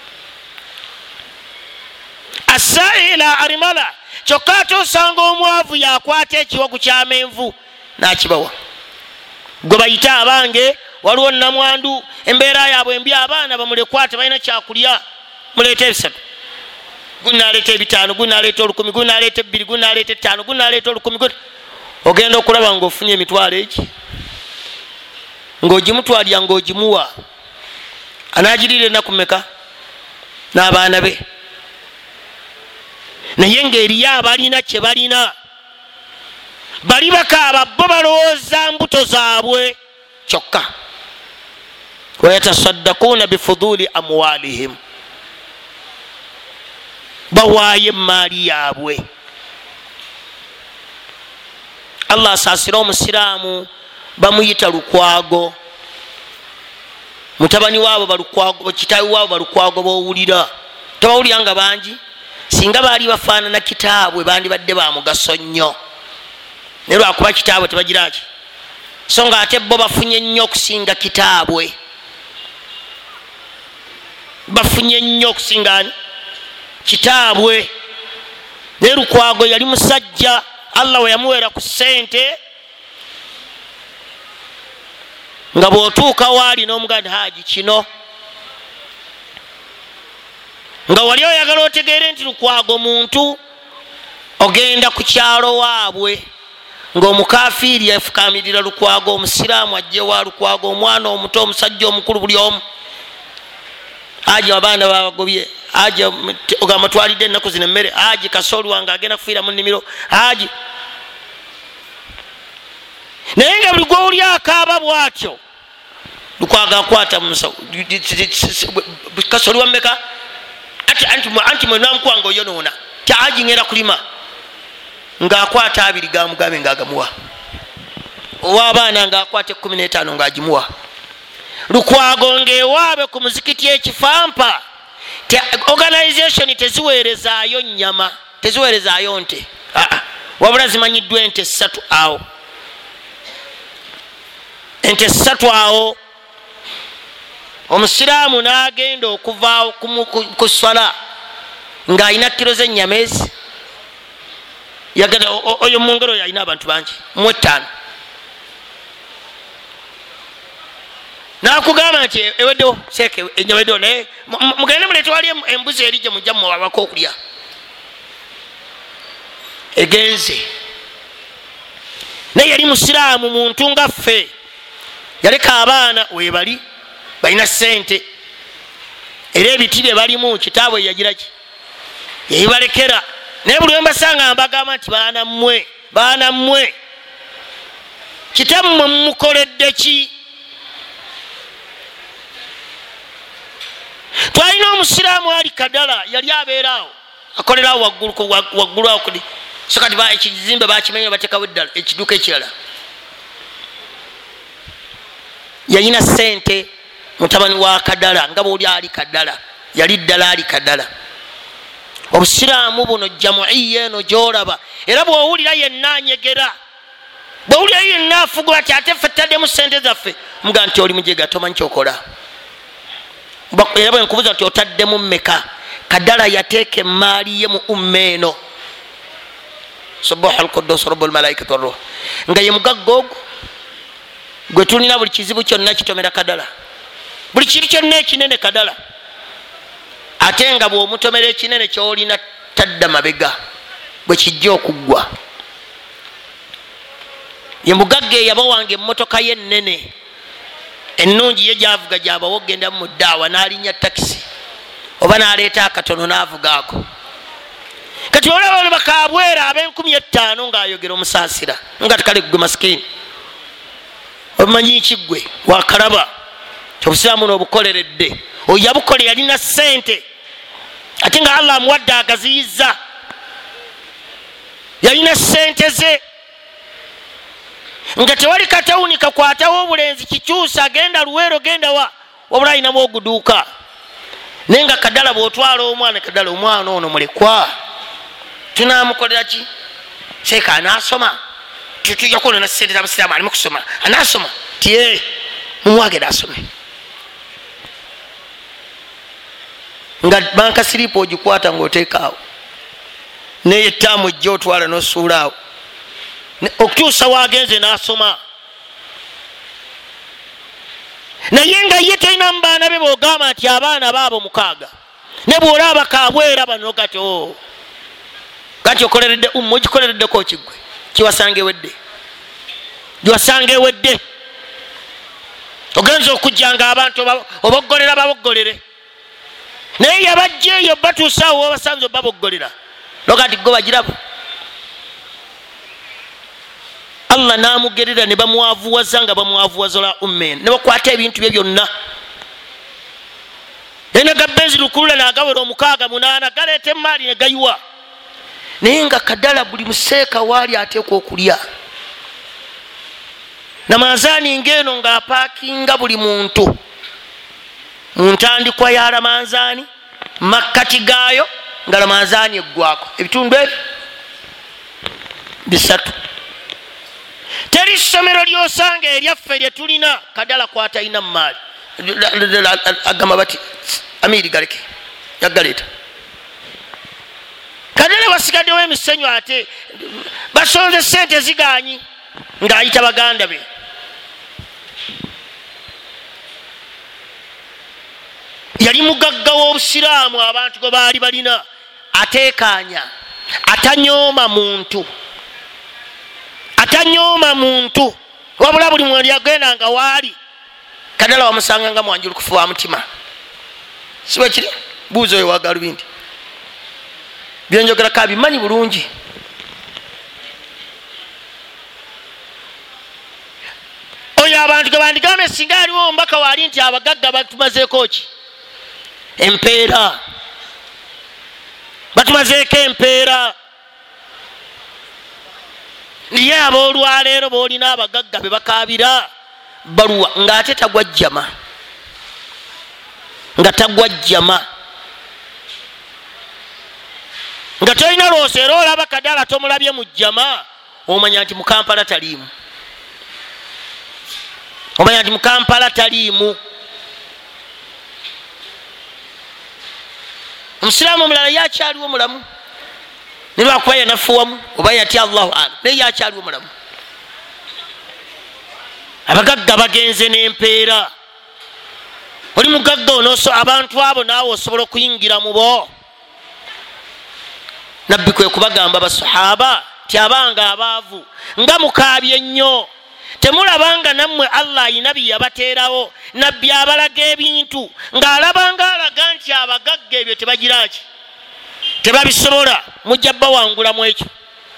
Assaa'i ila arimala. Kyokka ate osanga omwavu yakwata ekiwagu ky'amenvu n'akibawa. Gwe bayita abange, waliwo nnamwandu embeera yaabwe embi, abaana bamulekwate balina kyakulya, muleeta 3, gundi n'aleeta 5, gundi n'aleeta 10, gundi n'aleeta 2, gundi n'aleeta 5, gundi n'aleeta 10. Ogenda okulaba ng'ofunye emitwalo egi, ng'ogimutwalira ng'ogimuwa. Anaagiriira ennaku mmeka n'abaana be? Naye ng'eriyo abalina kye balina, bali bakaaba bo balowooza mbuto zaabwe kyokka. Wayatasaddaquuna bifuduuli amwaalihim. Bawaayo emaali yaabwe. Allah asaasira omusiraamu bamuyita Lukwago. Mutabani waabo balukwago, kitaawe waabo balukwago b'owulira. Tobawulira nga bangi? Singa baali bafaanana kitaabwe bandibadde ba mugaso nnyo. Ne lwakuba kitaabwe tebagira ki? So nga ate bo bafunye nnyo okusinga kitaabwe. Bafunye nnyo okusinga kitaabwe. Ne Lukwago yali musajja, Allah we yamuweera ku ssente, nga bw'otuuka waali n'omuganda Haji kino, nga wali oyagala otegeere nti Lukwago muntu, ogenda ku kyalo waabwe ng'omukafiiri yafukamirira Lukwago, omusiraamu ajje wa Lukwago, omwana omuto, omusajja omukulu, buli omu. Haji abaana babagobye, Haji ogamba twalidde ennaku zino emmere, Haji kasooli wange agenda kufiira mu nnimiro, Haji. Naye nga buli gw'oli akaaba bw'atyo, Lukwago akwata musawo kasoli wameka anti mwe namukwanga oyonoona kyagingera kulima ng'akwata 2 gamugambe ng'agamuwa ow'abaana ng'akwata 15 ng'agimuwa. Lukwago ng'ewaabe ku muzikiti ekifampa organization teziweerezaayo nnyama teziweerezaayo nte wabula zimanyiddwa ente 3 awo ente 3 awo. Omusiraamu n'agenda okuvaawo ku swala ng'alina kilo z'ennyama ezi yagenda oyo mu ngero yalina abantu bangi mu 5 n'akugamba nti eweddewo seeke enyeweddewo naye mugende muleete wali embuzi eri gye mujja mubabako okulya egenze naye yali musiraamu muntu nga ffe yaleka abaana webali balina sente era ebiti bye balimu kitaabwe yagiraki yayibalekera naye buli wembasanga mbagamba nti baana mmwe kitammwe mumukoledde ki? Twalina omusiraamu ali Kadala yali abeeraawo akolerawo waggulu awo so kati ekizimbe bakimenya batekawo eddala ekiduuka ekirala yalina sente mutabani wa Kadala nga bwoli ali Kadala yali ddala ali Kadala. Obusiraamu buno jamuiya eno gyolaba era bwowulira yenna anyegera bwowulira yenna afugula ati ate ffe taddemu sente zaffe muga nti oli mujega tomanyi kyokola era bwe nkubuza nti otaddemu mmeka. Kadala yateeka emaali ye mu eno subuha alquddus rabbul malaikati warruh nga ye mugagga ogwo gwe tulina buli kizibu kyonna kitomera Kadala buli kintu kyonna ekinene Kadala ate nga bw'omutomera ekinene kyolina tadda mabega bwe kijja okuggwa. Ye mugagga eyaba wange emmotoka ye ennene ennungi ye gyavuga gyabawo ogenda mu ddaawa n'alinnya takisi oba n'aleeta akatono n'avugaako. Kati olaba bano bakaabwera ab'e15 ng'ayogera omusaasira nga tikale gwe masikini obumanyi kiggwe wakalaba obusiraamu n'obukoleredde oyo yabukole yalina sente ate nga Allah amuwadde agaziyiza yalina sente ze nga tewali katawuni kakwatawo obulenzi kikyusa agenda Luweero genda wa wabula alinamu oguduuka naye nga Kadala bw'otwala omwana Kadala omwana ono mulekwa tunamukolera ki? Seeka anaasoma tujja kuwona sente z'abasiraamu alimu kusoma anaasoma tiye mumwagera asome nga banka siripu ogikwata ng'oteekaawo naye ettaamu ejja otwala n'osuulaawo okutuusa waagenze n'asoma naye nga ye talinamu baana be bw'ogamba nti abaana baabo 6 ne bw'olaba kaabwera bano kati kati okoleredde ogikolereddeko kiggwe kiwasanga ewedde giwasanga ewedde ogenza okujjanga abantu oboggolera baboggolere naye yabajja eyo batuusaawo wabasanze baboggolera nokati go bagirabo Allah n'amugerera ne bamwavuwaza nga bamwavuwaza la ummen ne bakwata ebintu bye byonna ene gabenzi lukulula n'agawera 6 galeeta emaali ne gayiwa naye nga Kadala buli museeka waali ateekwa okulya namanzaani ng'eno ng'apaakinga buli muntu mu ntandikwa ya Ramanzaani makkati gaayo nga Ramanzaani eggwako ebitundu ebyo 3. Teri ssomero ly'osanga eryaffe lye tulina Kadala kwata ina mu maali agamba bati Amiri galeke yagaleeta Kadala basigaddewo emisenyu ate basonze sente ziganyi ng'ayita baganda be yali mugagga w'obusiraamu abantu gwe baali balina ateekaanya atanyooma muntu wabula buli mwali agenda nga waali Kadala wamusanga nga mwanjulukufu wa mutima siwe kiri buuzo oyo wagalubindi byenjogerako abimanyi bulungi oyo abantu ge bandigambe none singa aliwo ombaka waali nti abagagga batumazeeko ki empeera, batumazeeko empeera. Niye aboolwaleero boolina abagagga be bakaabira baluwa ng'ate tagwa jjama, nga tagwa jjama, nga tolina lwose era olaba kadala tomulabye mu jjama omanya nti mu Kampala taliimu, omanya nti mu Kampala taliimu. Omusiraamu omulala yakyaliwo mulamu nilwakuba yanafuwamu oba yatya Allahu alam, naye yakyaliwo mulamu. Abagagga bagenze n'empeera. Oli mugagga onooso abantu abo naawe osobola okuyingira mu bo. Nabbi kwe kubagamba basahaba ti abanga abaavu nga mukaabye nnyo, temulabanga nammwe Allah ayina bye yabateerawo. Nabbi abalaga ebintu ng'alabanga alaga nti abagagga ebyo tebagira ki, tebabisobola, mujja bawangulamu ekyo.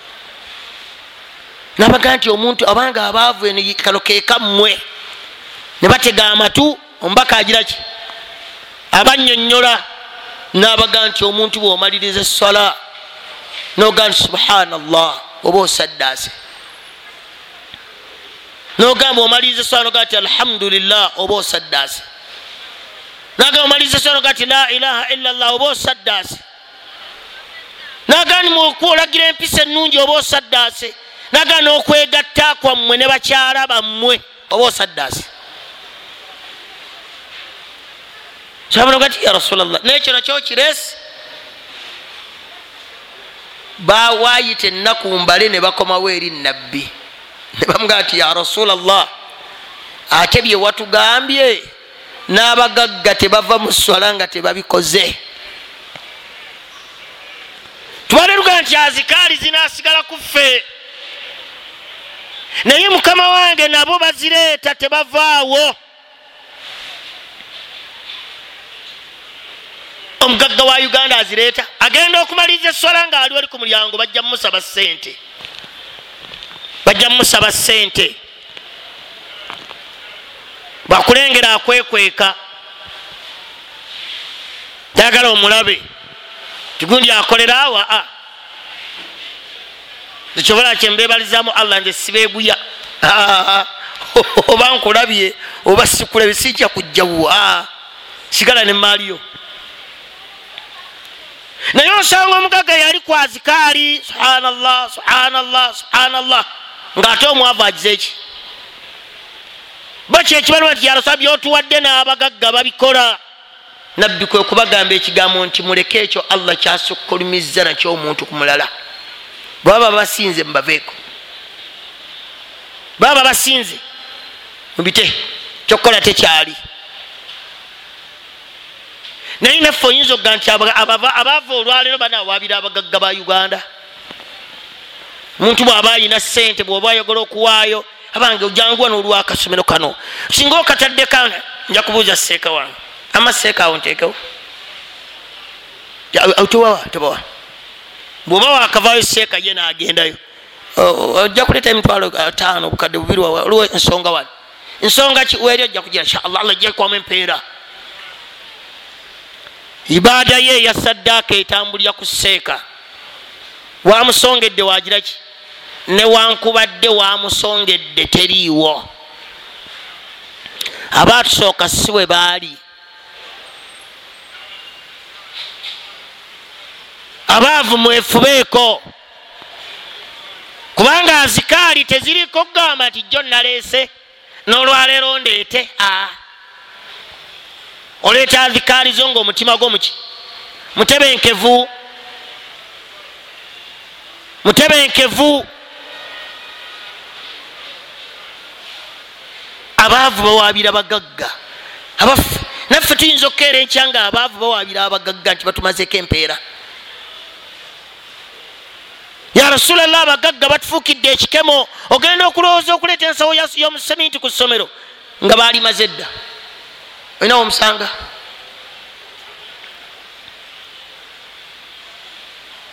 Nabaga nti omuntu abanga abaavu eno kano keekammwe, ne batega amatu ombaka agira ki, abannyonnyola. Nabaga nti omuntu bw'omaliriza essala noga nti subhanallah oba osaddaase, nogamba omaliriza essala noga nti alhamdulillah oba osaddaase, nagamba omaliriza essala noga nti la ilaha illallah oba osaddaase, nagamba mukwolagira empisa ennungi oba osaddaase, nagamba n'okwegatta kwammwe ne bakyala bammwe oba osaddaase. Kyabanoga ti ya Rasulallah, nekyo nakyo kiresi bawaayita ennaku mbale ne bakomawo eri nabbi ne bamugaa ti ya Rasulallah, ate bye watugambye n'abagagga tebava mu swala nga tebabikoze. Tubaleruga nti azikaali zinaasigala ku ffe, naye mukama wange nabo bazireeta tebavaawo. Omugagga wa Uganda azireeta, agenda okumaliriza esswala ng'ali wali ku mulyango, bajja mumusaba ssente, bajja mumusaba ssente. Bakulengera akwekweka, tayagala omulabe tigundi akolera awa. Ekyobola kyembeebalizaamu Allah nze sibeeguya, oba nkulabye oba sikulabye sijja kujjawo, sigala ne maaliyo. Naye osanga omugagga yali ku azikaali subhanallah subhanallah subhanallah, ng'ate omwavu agize eki baki ekibalwa nti yarasa byotuwadde n'abagagga babikola. Nabbi kwe kubagamba ekigambo nti muleke ekyo Allah kyasukkulumizza nakyo omuntu ku mulala. Baba basinze mbaveeko, baba basinze mubite, kyokkola tekyali. Naye naffe oyinza okuga nti abaava olwaleero banawaabira abagagga ba Uganda. Omuntu bw'aba alina ssente, bw'oba ayagala okuwaayo, abange ojanguwa n'olwakasomero kano singa okatadde kana, nja kubuuza seeka wange amaseeka awo nteekewo autowawa tobawa. Bw'oba waakavaayo seeka ye n'agendayo ojja kuleeta emitwalo 5 obukadde 2 waliwo ensonga wano. Ensonga ki weeri ojja kugira inshallah, Allah ajja kwamu empeera. Ibaada ye ya saddaaka etambulira ku seeka. Wamusongedde wagira ki, ne wankubadde wamusongedde teriiwo. Abaatusooka si bwe baali. Abaavu mwefubeeko, kubanga azikaali teziriko kugamba nti jjo naleese n'olwaleero ndeete. Oleeta azikaali zo ng'omutima gwo muki mutebenkevu, mutebenkevu. Abaavu bawaabira bagagga, abaffe naffe tuyinza okukeera enkya nga abaavu bawaabira abagagga nti batumazeeko empeera. Ya Rasulallah, abagagga batufuukidde ekikemo. Ogenda okulowooza okuleeta ensawo y'omuseminti ku ssomero nga baali maze dda, olinawo omusanga.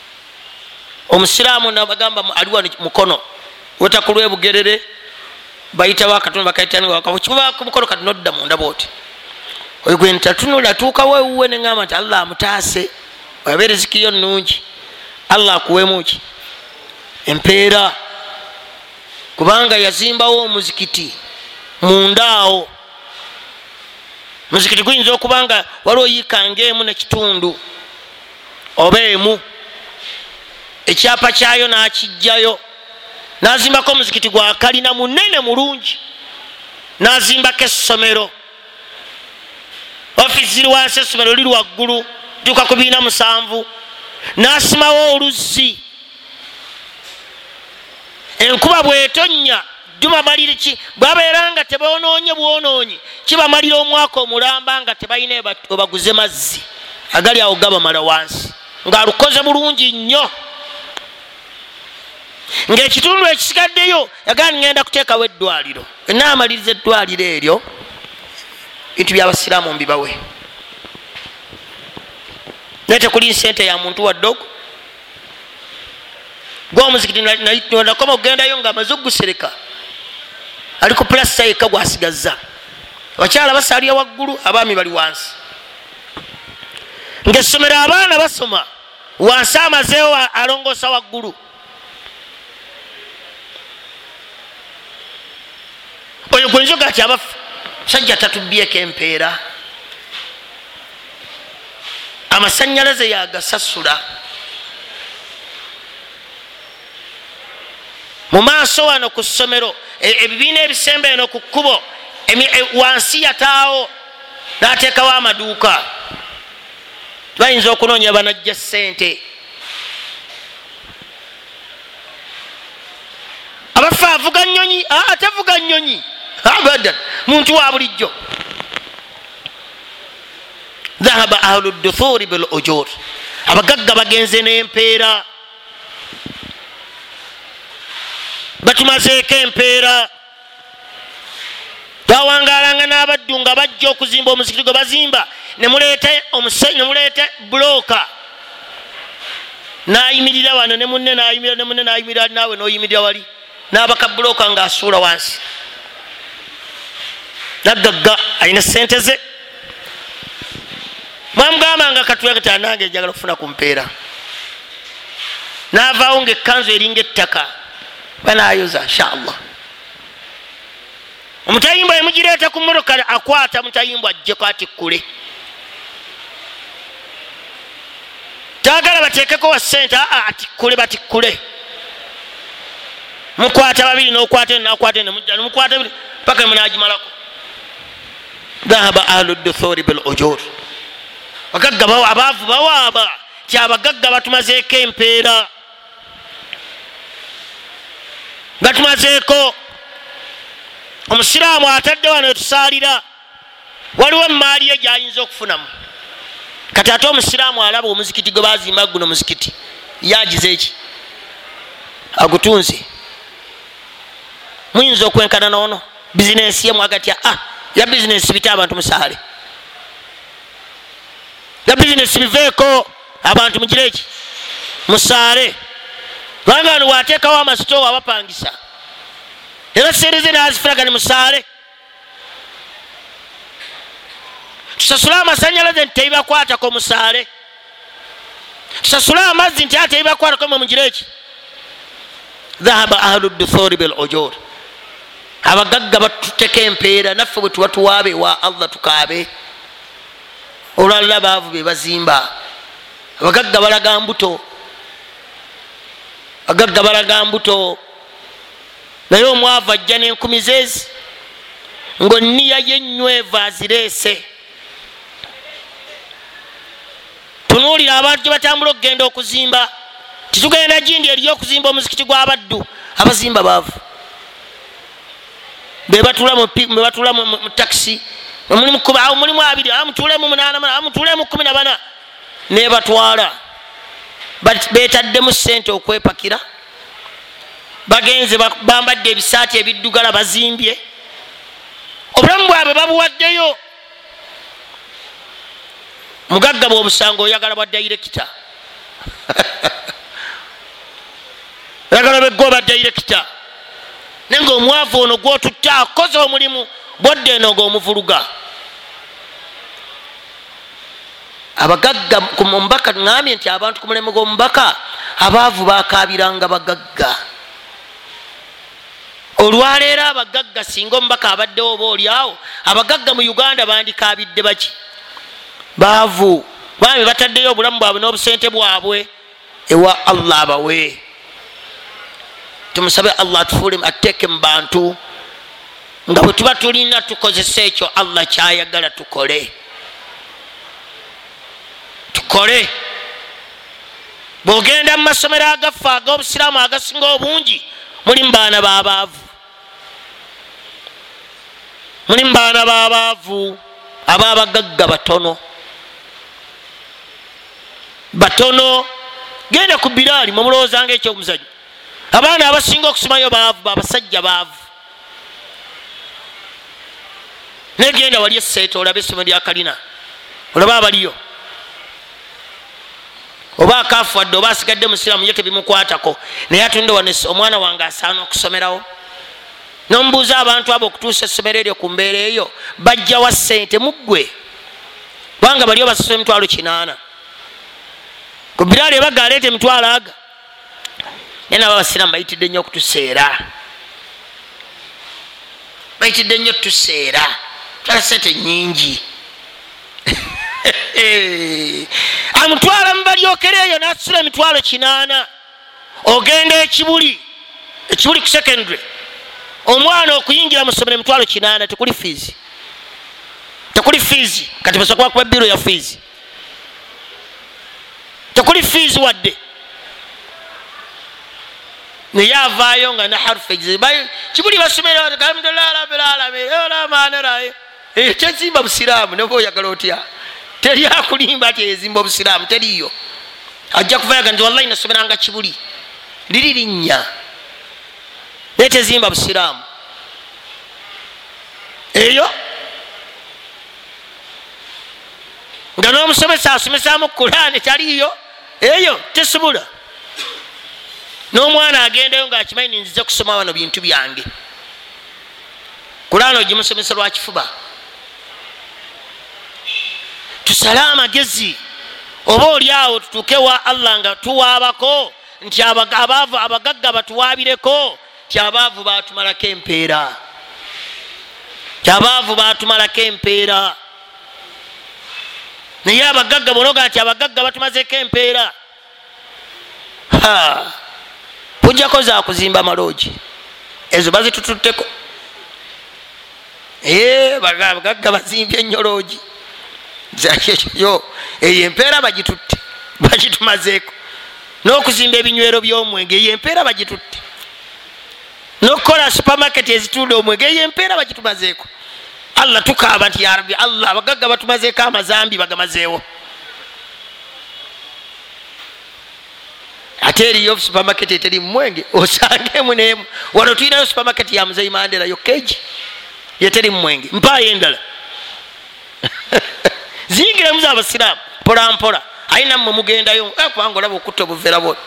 Omusiraamu nabagamba aliwa mukono wetakulwe bugerere bayita wakatundu bakaitani wakakuba kubukolo katunodda munda boti oyo gwe ntatunula tuukawo ewuwe ne ŋŋamba nti allah amutaase oyabeere zikiyo nnungi allah akuwemuki empeera kubanga yazimbawo omuzikiti mundaawo muzikiti guyinza okuba nga waliwo yikanga emu nekitundu oba emu ekyapa kyayo n'akijjayo n'azimbako omuzikiti gwa kalina munene mulungi n'azimbako essomero ofisi ziri wansi essomero liri waggulu tuuka ku 27 n'asimawo oluzzi enkuba bwetonnya jumamalire ki bwabeera nga teboonoonye bwonoonyi kibamalira omwaka omulamba nga tebalina obaguze mazzi agali awo gabamala wansi ng'alukoze bulungi nnyo ng'ekitundu ekisigaddeyo yagala ngenda kuteekawo eddwaliro enaamaliriza eddwaliro eryo bintu byabasiraamu mbibawe naye tekuli nsente ya muntu waddogo gw'omuzikiti nakoma okugendayo ng'amaze okugusereka ali ku pulasita yekka gwasigazza abakyala basaalira waggulu abaami bali wansi ng'essomero abaana basoma wansi amazeewo alongoosa waggulu oyo gwenzoga ati abasajja tatubbyeko empeera amasanyalaze yagasasula mu maaso wano ku ssomero ebibiina ebisembe eno ku kkubo wansi yataawo n'ateekawo amaduuka bayinza okunoonya banajja ssente abafa avuga nnyonyi tavuga nnyonyi abadan muntu wa bulijjo dhahaba ahlu duthuri bil ujur abagagga bagenze n'empeera batumazeeko empeera bawangalanga n'abaddu nga bajja okuzimba omuzikiti gwe bazimba nemuleeta buloka nayimirira wano ne munne nayimirira naawe noyimirira wali n'abaka buloka ng'asuula wansi naggagga alina sente ze mwamugamba nga katuleketa nange njagala okufuna ku mpeera n'avaawo ng'ekkanzu eringa ettaka banayoza inshallah omutayimbwa emugireeta ku mmotoka akwata mutayimbwa ajjeko atikkule taagala bateekeko wa ssente atikkule batikkule mukwata babiri n'okwata nakwata nemujja nemukwata babiri paka munagimalako dhahaba ahlu duthuri bil ujur bagagga abaavu bawaaba ti abagagga batumazeeko empeera batumazeeko omusiraamu atadde wano etusaalira waliwo emaali ye gyayinza okufunamu kati ate omusiraamu alaba omuzikiti gwe bazimba guno muzikiti yagize eki agutunze muyinza okwenkana noono bizinensi yemu agati ya bizinensi bita abantu musaale ya bizinensi biveeko abantu mugire eki musaale kubanga wano wateekawo amasitoowa abapangisa era sereze nazifulaga ne musaale tusasule amasanyalaze nti tebibakwatako musaale tusasule amazzi nti ate tebibakwatako mwe mugire eki dhahaba ahlu duthuri bil ujur abagagga batuteka empeera naffe bwe tuba tuwaabe wa allah tukaabe olwalala baavu be bazimba abagagga balaga mbuto agagga balaga mbuto naye omwavu ajja n'enkumi zeezi ng'onniya yennywevu azireese tunuulira abantu gye batambula okugenda okuzimba titugenda gindi eri okuzimba omuzikiti gw'abaddu abazimba baavu bebatula mu takisi mulimu abiri amutulemu 8 amutulemu 14 nebatwala betaddemu sente okwepakira bagenze bambadde ebisaati ebiddugala bazimbye obulamu bwabwe babuwaddeyo mugagga bw'obusanga oyagala bwa dairekita oyagala beggo ba dairekita nenga omwavu ono gwotutta akoze omulimu bodde eno ng'omuvuluga. Abagagga ku mubaka ngambye nti abantu ku mulemu gw'omubaka abaavu bakabiranga bagagga. Olwaleero abagagga singa omubaka abaddewo oba oliawo abagagga mu Uganda bandikabidde baki? Baavu. Bami bataddeyo obulamu bwabwe n'obusente bwabwe ewa Allah abawe. Tumusabe Allah atufuule ateeke mu bantu nga bwe tuba tulina tukozesa ekyo Allah kyayagala tukole. Bw'ogenda mu masomero agaffe ag'obusiraamu agasinga obungi mulimu baana b'abaavu. Mulimu baana b'abaavu ab'abagagga batono. Genda ku Biraali mumulowoozanga eky'omuzanyo. Abaana abasinga okusomayo baavu, babasajja baavu. Naye genda wali esseeta olabe essomero lya kalina olaba abaliyo. Oba akafuadde oba asigadde musiraamu ye tebimukwatako naye atunde wano omwana wange asaana okusomerawo. Nomubuuza abantu abo okutuusa essomero eryo ku mbeera eyo bajjawa ssente muggwe kubanga baliyo basasula $80,000 ku Biraali ebaga aleeta $20,000. Naye nabo abasiraamu bayitidde nnyo okutuseera, bayitidde nnyo tuseera twala ssente nnyingi. Amutwala mubalyokere eyo n'asula $80,000. Ogenda ekibuli ku secondary omwana okuyingira mu ssomero $80,000 tekuli fees. Kati basobola kuba biro ya fees. Tekuli fees wadde. Naye avaayo nga na harfeji kibuli basomero alhamdulillah rabbil alamin olamanerayo kyezimba busiraamu neba oyagala otya. Teri akulimba ati ezimba obusiraamu teriyo. Ajja kuvayaga nti wallahi nasomeranga kibuli liri linnya naye tezimba busiraamu eyo. Nga n'omusomesa asomesaamu Qur'an taliyo eyo tesobola. N'omwana agendayo ng'akimanyi nzize kusoma wano bintu byange. Qur'an ogimusomesa lwakifuba. Tusale amagezi oba oliawo tutuuke wa Allah nga tuwaabako nti abaavu abagagga batuwaabireko nti abaavu batumalako empeera. Naye abagagga bonoga nti abagagga batumazeeko empeera. Pujjako za kuzimba maloogi ezo bazitututteko. Abagagga bazimbye nnyo loogi yo eyo empeera bagitumazeeko. N'okuzimba ebinywero by'omwenge eyo empeera bagitutte. N'okukola supermarket ezitunda omwenge eyo empeera bagitumazeeko. Allah tukaaba nti ya Rabbi Allah abagagga batumazeeko amazambi bagamazeewo. Ate eriyo supermarket eteri mumwenge osangemu n'emu. Wano tulinayo supermarket ya Muzeeyi Mandela yo keji yeteri mumwenge mpaayo endala. Ziyingiremu abasiraamu mpola mpola ayina mmwe mugendayo kubanga olaba okutta obuveera bwo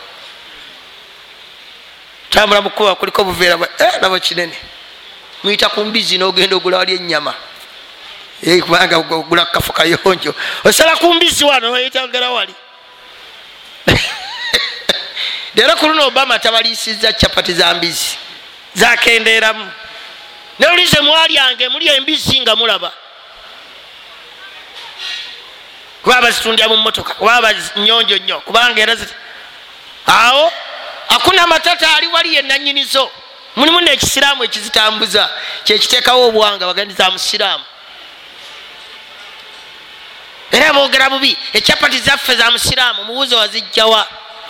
tambula mukuba kuliko obuveera laba kinene muyita ku mbizi n'ogenda ogula wali ennyama kubanga ogula kafu kayonjo osala ku mbizi wano oyitagala wali. Leero ku luno Obama tabaliisizza capati za mbizi zakendeeramu newulize mwalyange muli embizi nga mulaba kuba bazitundira mu mmotoka kuba nyonjo nnyo kubanga era awo akuna matata ali wali yenanyinizo mulimu n'ekisiraamu ekizitambuza kyekiteekawo obuwanga bagandi za musiraamu. Era boogera bubi ekyapati zaffe za musiraamu mubuuze wazijjawa.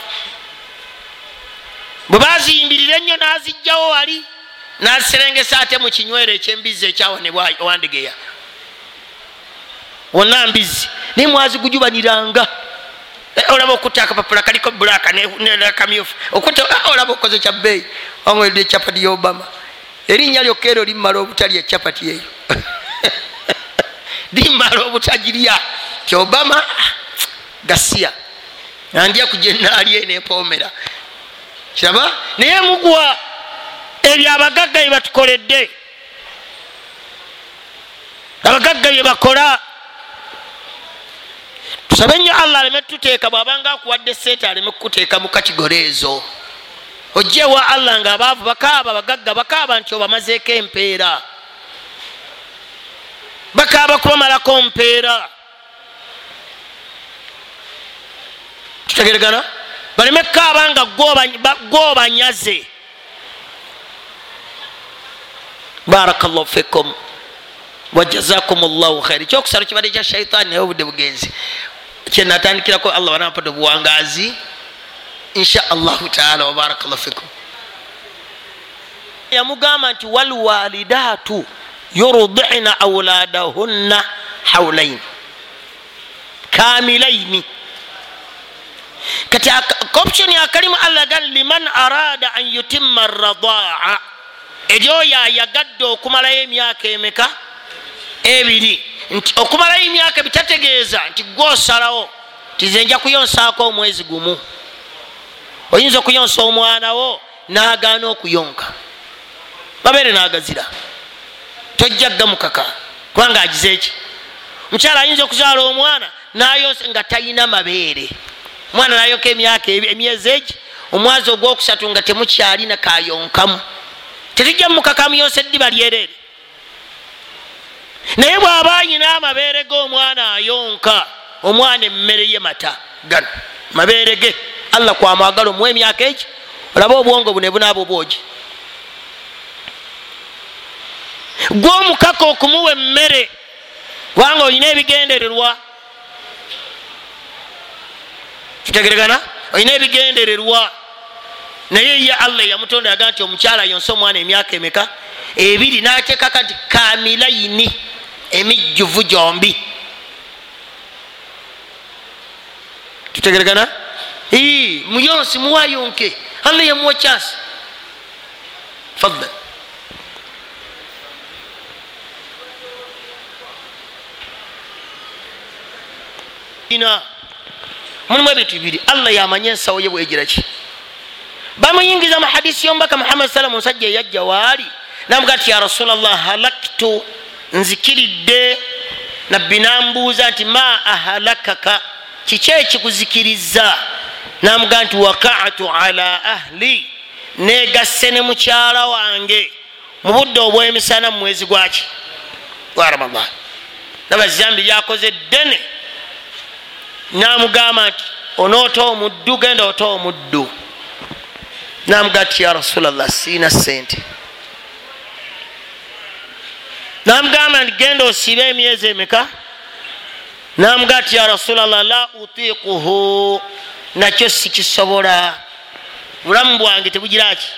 Bwe baziyimbirira ennyo n'azijjawo wali n'aserengesa ate mu kinywero eky'embizi ekyawanebwa Owandegeya wonna mbizi naye mwazigujubaniranga. Olaba okutta akapapula kaliko bulaka nekamyufu okutta olaba okoze kya bbeeyi wamwedde ekyapati y'Obama erinnya lyokka eryo limmala obutalya ekyapati eyo limmala obutagirya ti Obama gasiya andya ku jenaali eno empoomera kiraba naye mugwa ebyo abagagga bye batukoledde, abagagga bye bakola. Tusabe nnyo Allah aleme tuteeka, bw'abanga akuwadde sente aleme kukuteeka mu kategori ezo. Ojjewa Allah nga abaavu bakaaba, abagagga bakaaba nti obamazeeko empeera, bakaaba kubamalako mpeera. Tutegeregana? Baleme kukaaba nga gwobanyaze. Barakallahu fikum wa jazakumullahu khair. Ekyokusalo kibadde kya shaitaani naye obudde bugenzi, kyenatandikirako Allah banampadde obuwangazi insha Allahu taala. Wa barakallahu fikum. Yamugamba nti walwalidatu yurdina awladahunna hawlain kamilaini. Kati option ya kalimu Allah gal liman arada an yutimma ar-radaa, ejo yayagadde okumalayo emyaka emeka? Ebiri. Nti okumalayo emyaka bitategeeza nti gwosalawo tize nja kuyonsaako omwezi gumu. Oyinza okuyonsa omwana wo n'agaana okuyonka, mabeere n'agazira, tojja ggamukaka kubanga agize eki. Mukyala ayinza okuzaala omwana n'ayonsa nga talina mabeere, omwana n'ayonka emyezi egi, omwezi ogwokusatu nga temukyalina kayonkamu, tetujja mukaka muyonsa eddiba lyerere. Naye bw'aba ayina amabeere g'omwana ayonka, omwana emmere ye mata gano mabeere ge, Allah kwamwagala omuwa emyaka egi, olaba obwongo bune bunaaba obwogi. Gw'omukaka okumuwa emmere kubanga olina ebigendererwa. Kitegeregana? Olina ebigendererwa. Naye ye Allah yamutonda yaga nti omukyala yonsa omwana emyaka emeka? Ebiri. N'ateekako nti kamilaini, emijjuvu gyombi. Tutegeregana? Muyonsi muwayonke, Allah yamuwa chance. Fadlan. Mulimu ebintu bibiri Allah yamanya ensawo ye bwegira ki. Bamuyingiza mu hadisi y'omubaka Muhammad sallallahu alaihi wasallam, musajja yajja waali namuga ati ya Rasulullah halaktu, nzikiridde. Nabbi nambuuza nti ma ahalakaka, kiki ekikuzikiriza? Namuga nti waqa'tu ala ahli, negasse ne mukyala wange mu budde obw'emisana mu mwezi gwaki gwa Ramadan. Nabazambi lyakoze ddene. Namugamba nti onoota omuddu, genda ota omuddu. Namuga ati ya Rasulallah siina sente. Namugamba nti genda osiibe emyezi emeka? Namuga ati ya Rasulallah la utiquhu, nakyo sikisobola, bulamu bwange tebugira ki.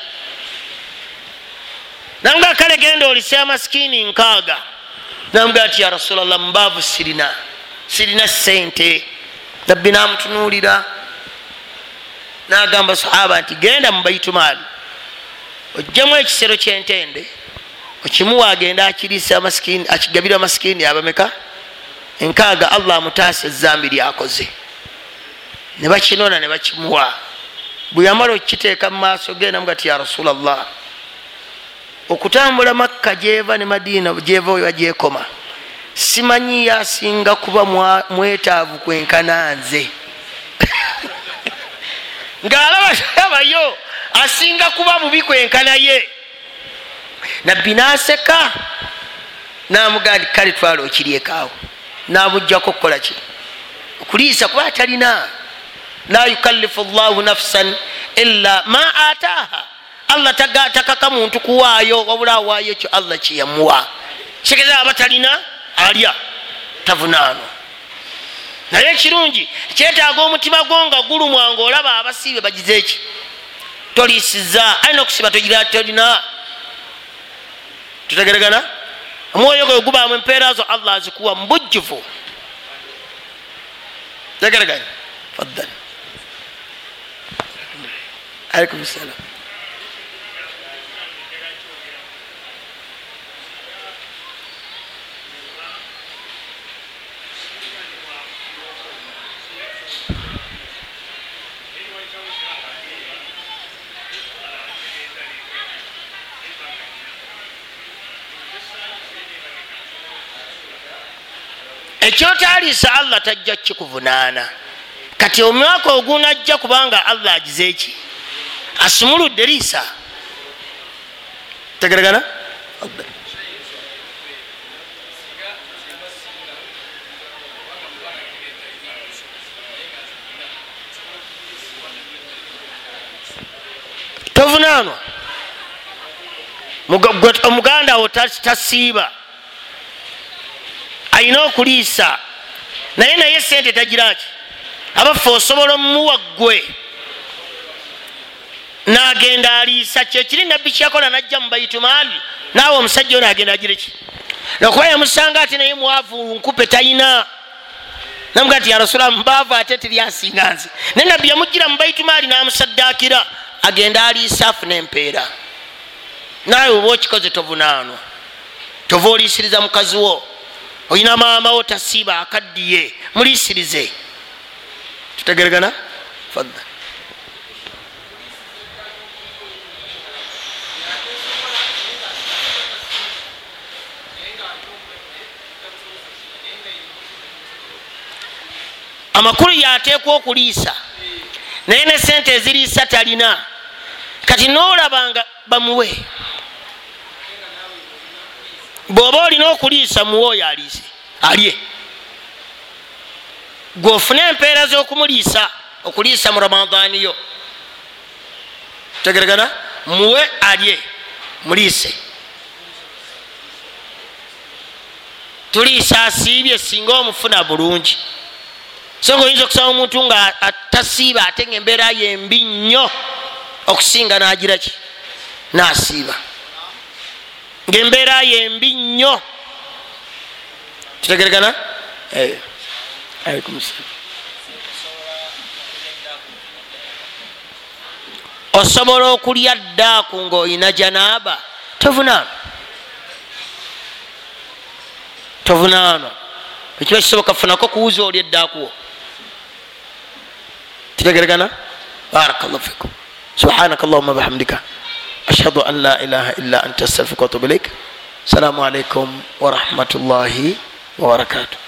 Namuga kale genda olise amasikini nkaaga. Namuga ati ya Rasulallah mbaavu sirina sente. Nabbi namutunuulira n'agamba sahaba nti genda mu baitumaali ojjamu ekisero ky'entende okimuwa agenda akiriisa amasikini, akigabira amasikini abameka? Nkaaga. Allah amutaasa ezambi lyakoze, ne bakinona ne bakimuwa. Bwe yamala okukiteeka mu maaso ge namuga ati ya Rasulallah, okutambula Makka gyeva ne Madiina gyeva oyo agyekoma, simanyi yasinga kuba mwetaavu kwenkana nze. Ng'alabayo asinga kuba mubi kwenkana ye. Nabbi n'aseka n'amugaa nti kale twala okiryekaawo. N'amuggyako okukola ki? Okuliisa kuba atalina. La yukallifu Allahu nafsan illa ma ataaha. Allah takaka muntu kuwaayo, wabula awaayo ekyo Allah kye yamuwa. Kitegeeza abatalina alya tavunaano. Naye ekirungi kyetaaga omutima gwo nga gulumwa ng'olaba abasiibe bagize eki, toliisizza. Alina okusiba togira tolina. Tutegeregana? Omwoyo gwe gubaamu empeera zo Allah azikuwa mu bujjuvu. Tegereganya? Faddal. Alaikum salaam. ekyotaliisa allah tajja kikuvunaana. Kati omwaka ogunajja kubanga allah agize eki asumuludde liisa. Tegeragana tovunaanwa. Omuganda wo tasiiba ayina okuliisa naye sente tagiraki abaffe osobola omuwa ggwe n'agenda aliisa. Kyekiri nabbi kyakola najja mu baitumaali naawe omusajja oyo n'agenda agireki okuba yamusanga ati naye mwavu nkupe talina namuga nti ya Rasulallah mbaavu ate teryasinga nze. Naye nabbi yamugira mu baitumaali n'amusaddaakira agenda aliisa afuna empeera. Naawe oba okikoze tovunaanwa. Tova oliisiriza mukazi wo, olina maama wo tasiiba akaddiye muliisirize. Tutegeregana fadda. Amakulu yateekwa okuliisa naye ne sente eziriisa talina. Kati noolabanga bamuwe. Bw'oba olina okuliisa muwe oyo aliise alye. Gw'ofune empeera z'okumuliisa okuliisa mu Ramadhaani yo. Tegeregana muwe alye muliise. Tuliisa asiibye singa omufuna bulungi. So ngoyinza okusaba omuntu nga atasiiba ate ng'embeera ye mbi nnyo okusinga n'agiraki n'asiiba ng'embeera ye mbi nnyo. Tutegeregana osobola okulya ddaaku ng'olina janaaba tovunaanwa. Ekiba kisoboka funako kuwuza oli eddaakuwo. Tutegeregana. Barakallahu fikum. سبحانك اللهم وبحمدك أشهد أن لا إله إلا أنت أستغفرك وأتوب إليك. السلام عليكم ورحمة الله وبركاته.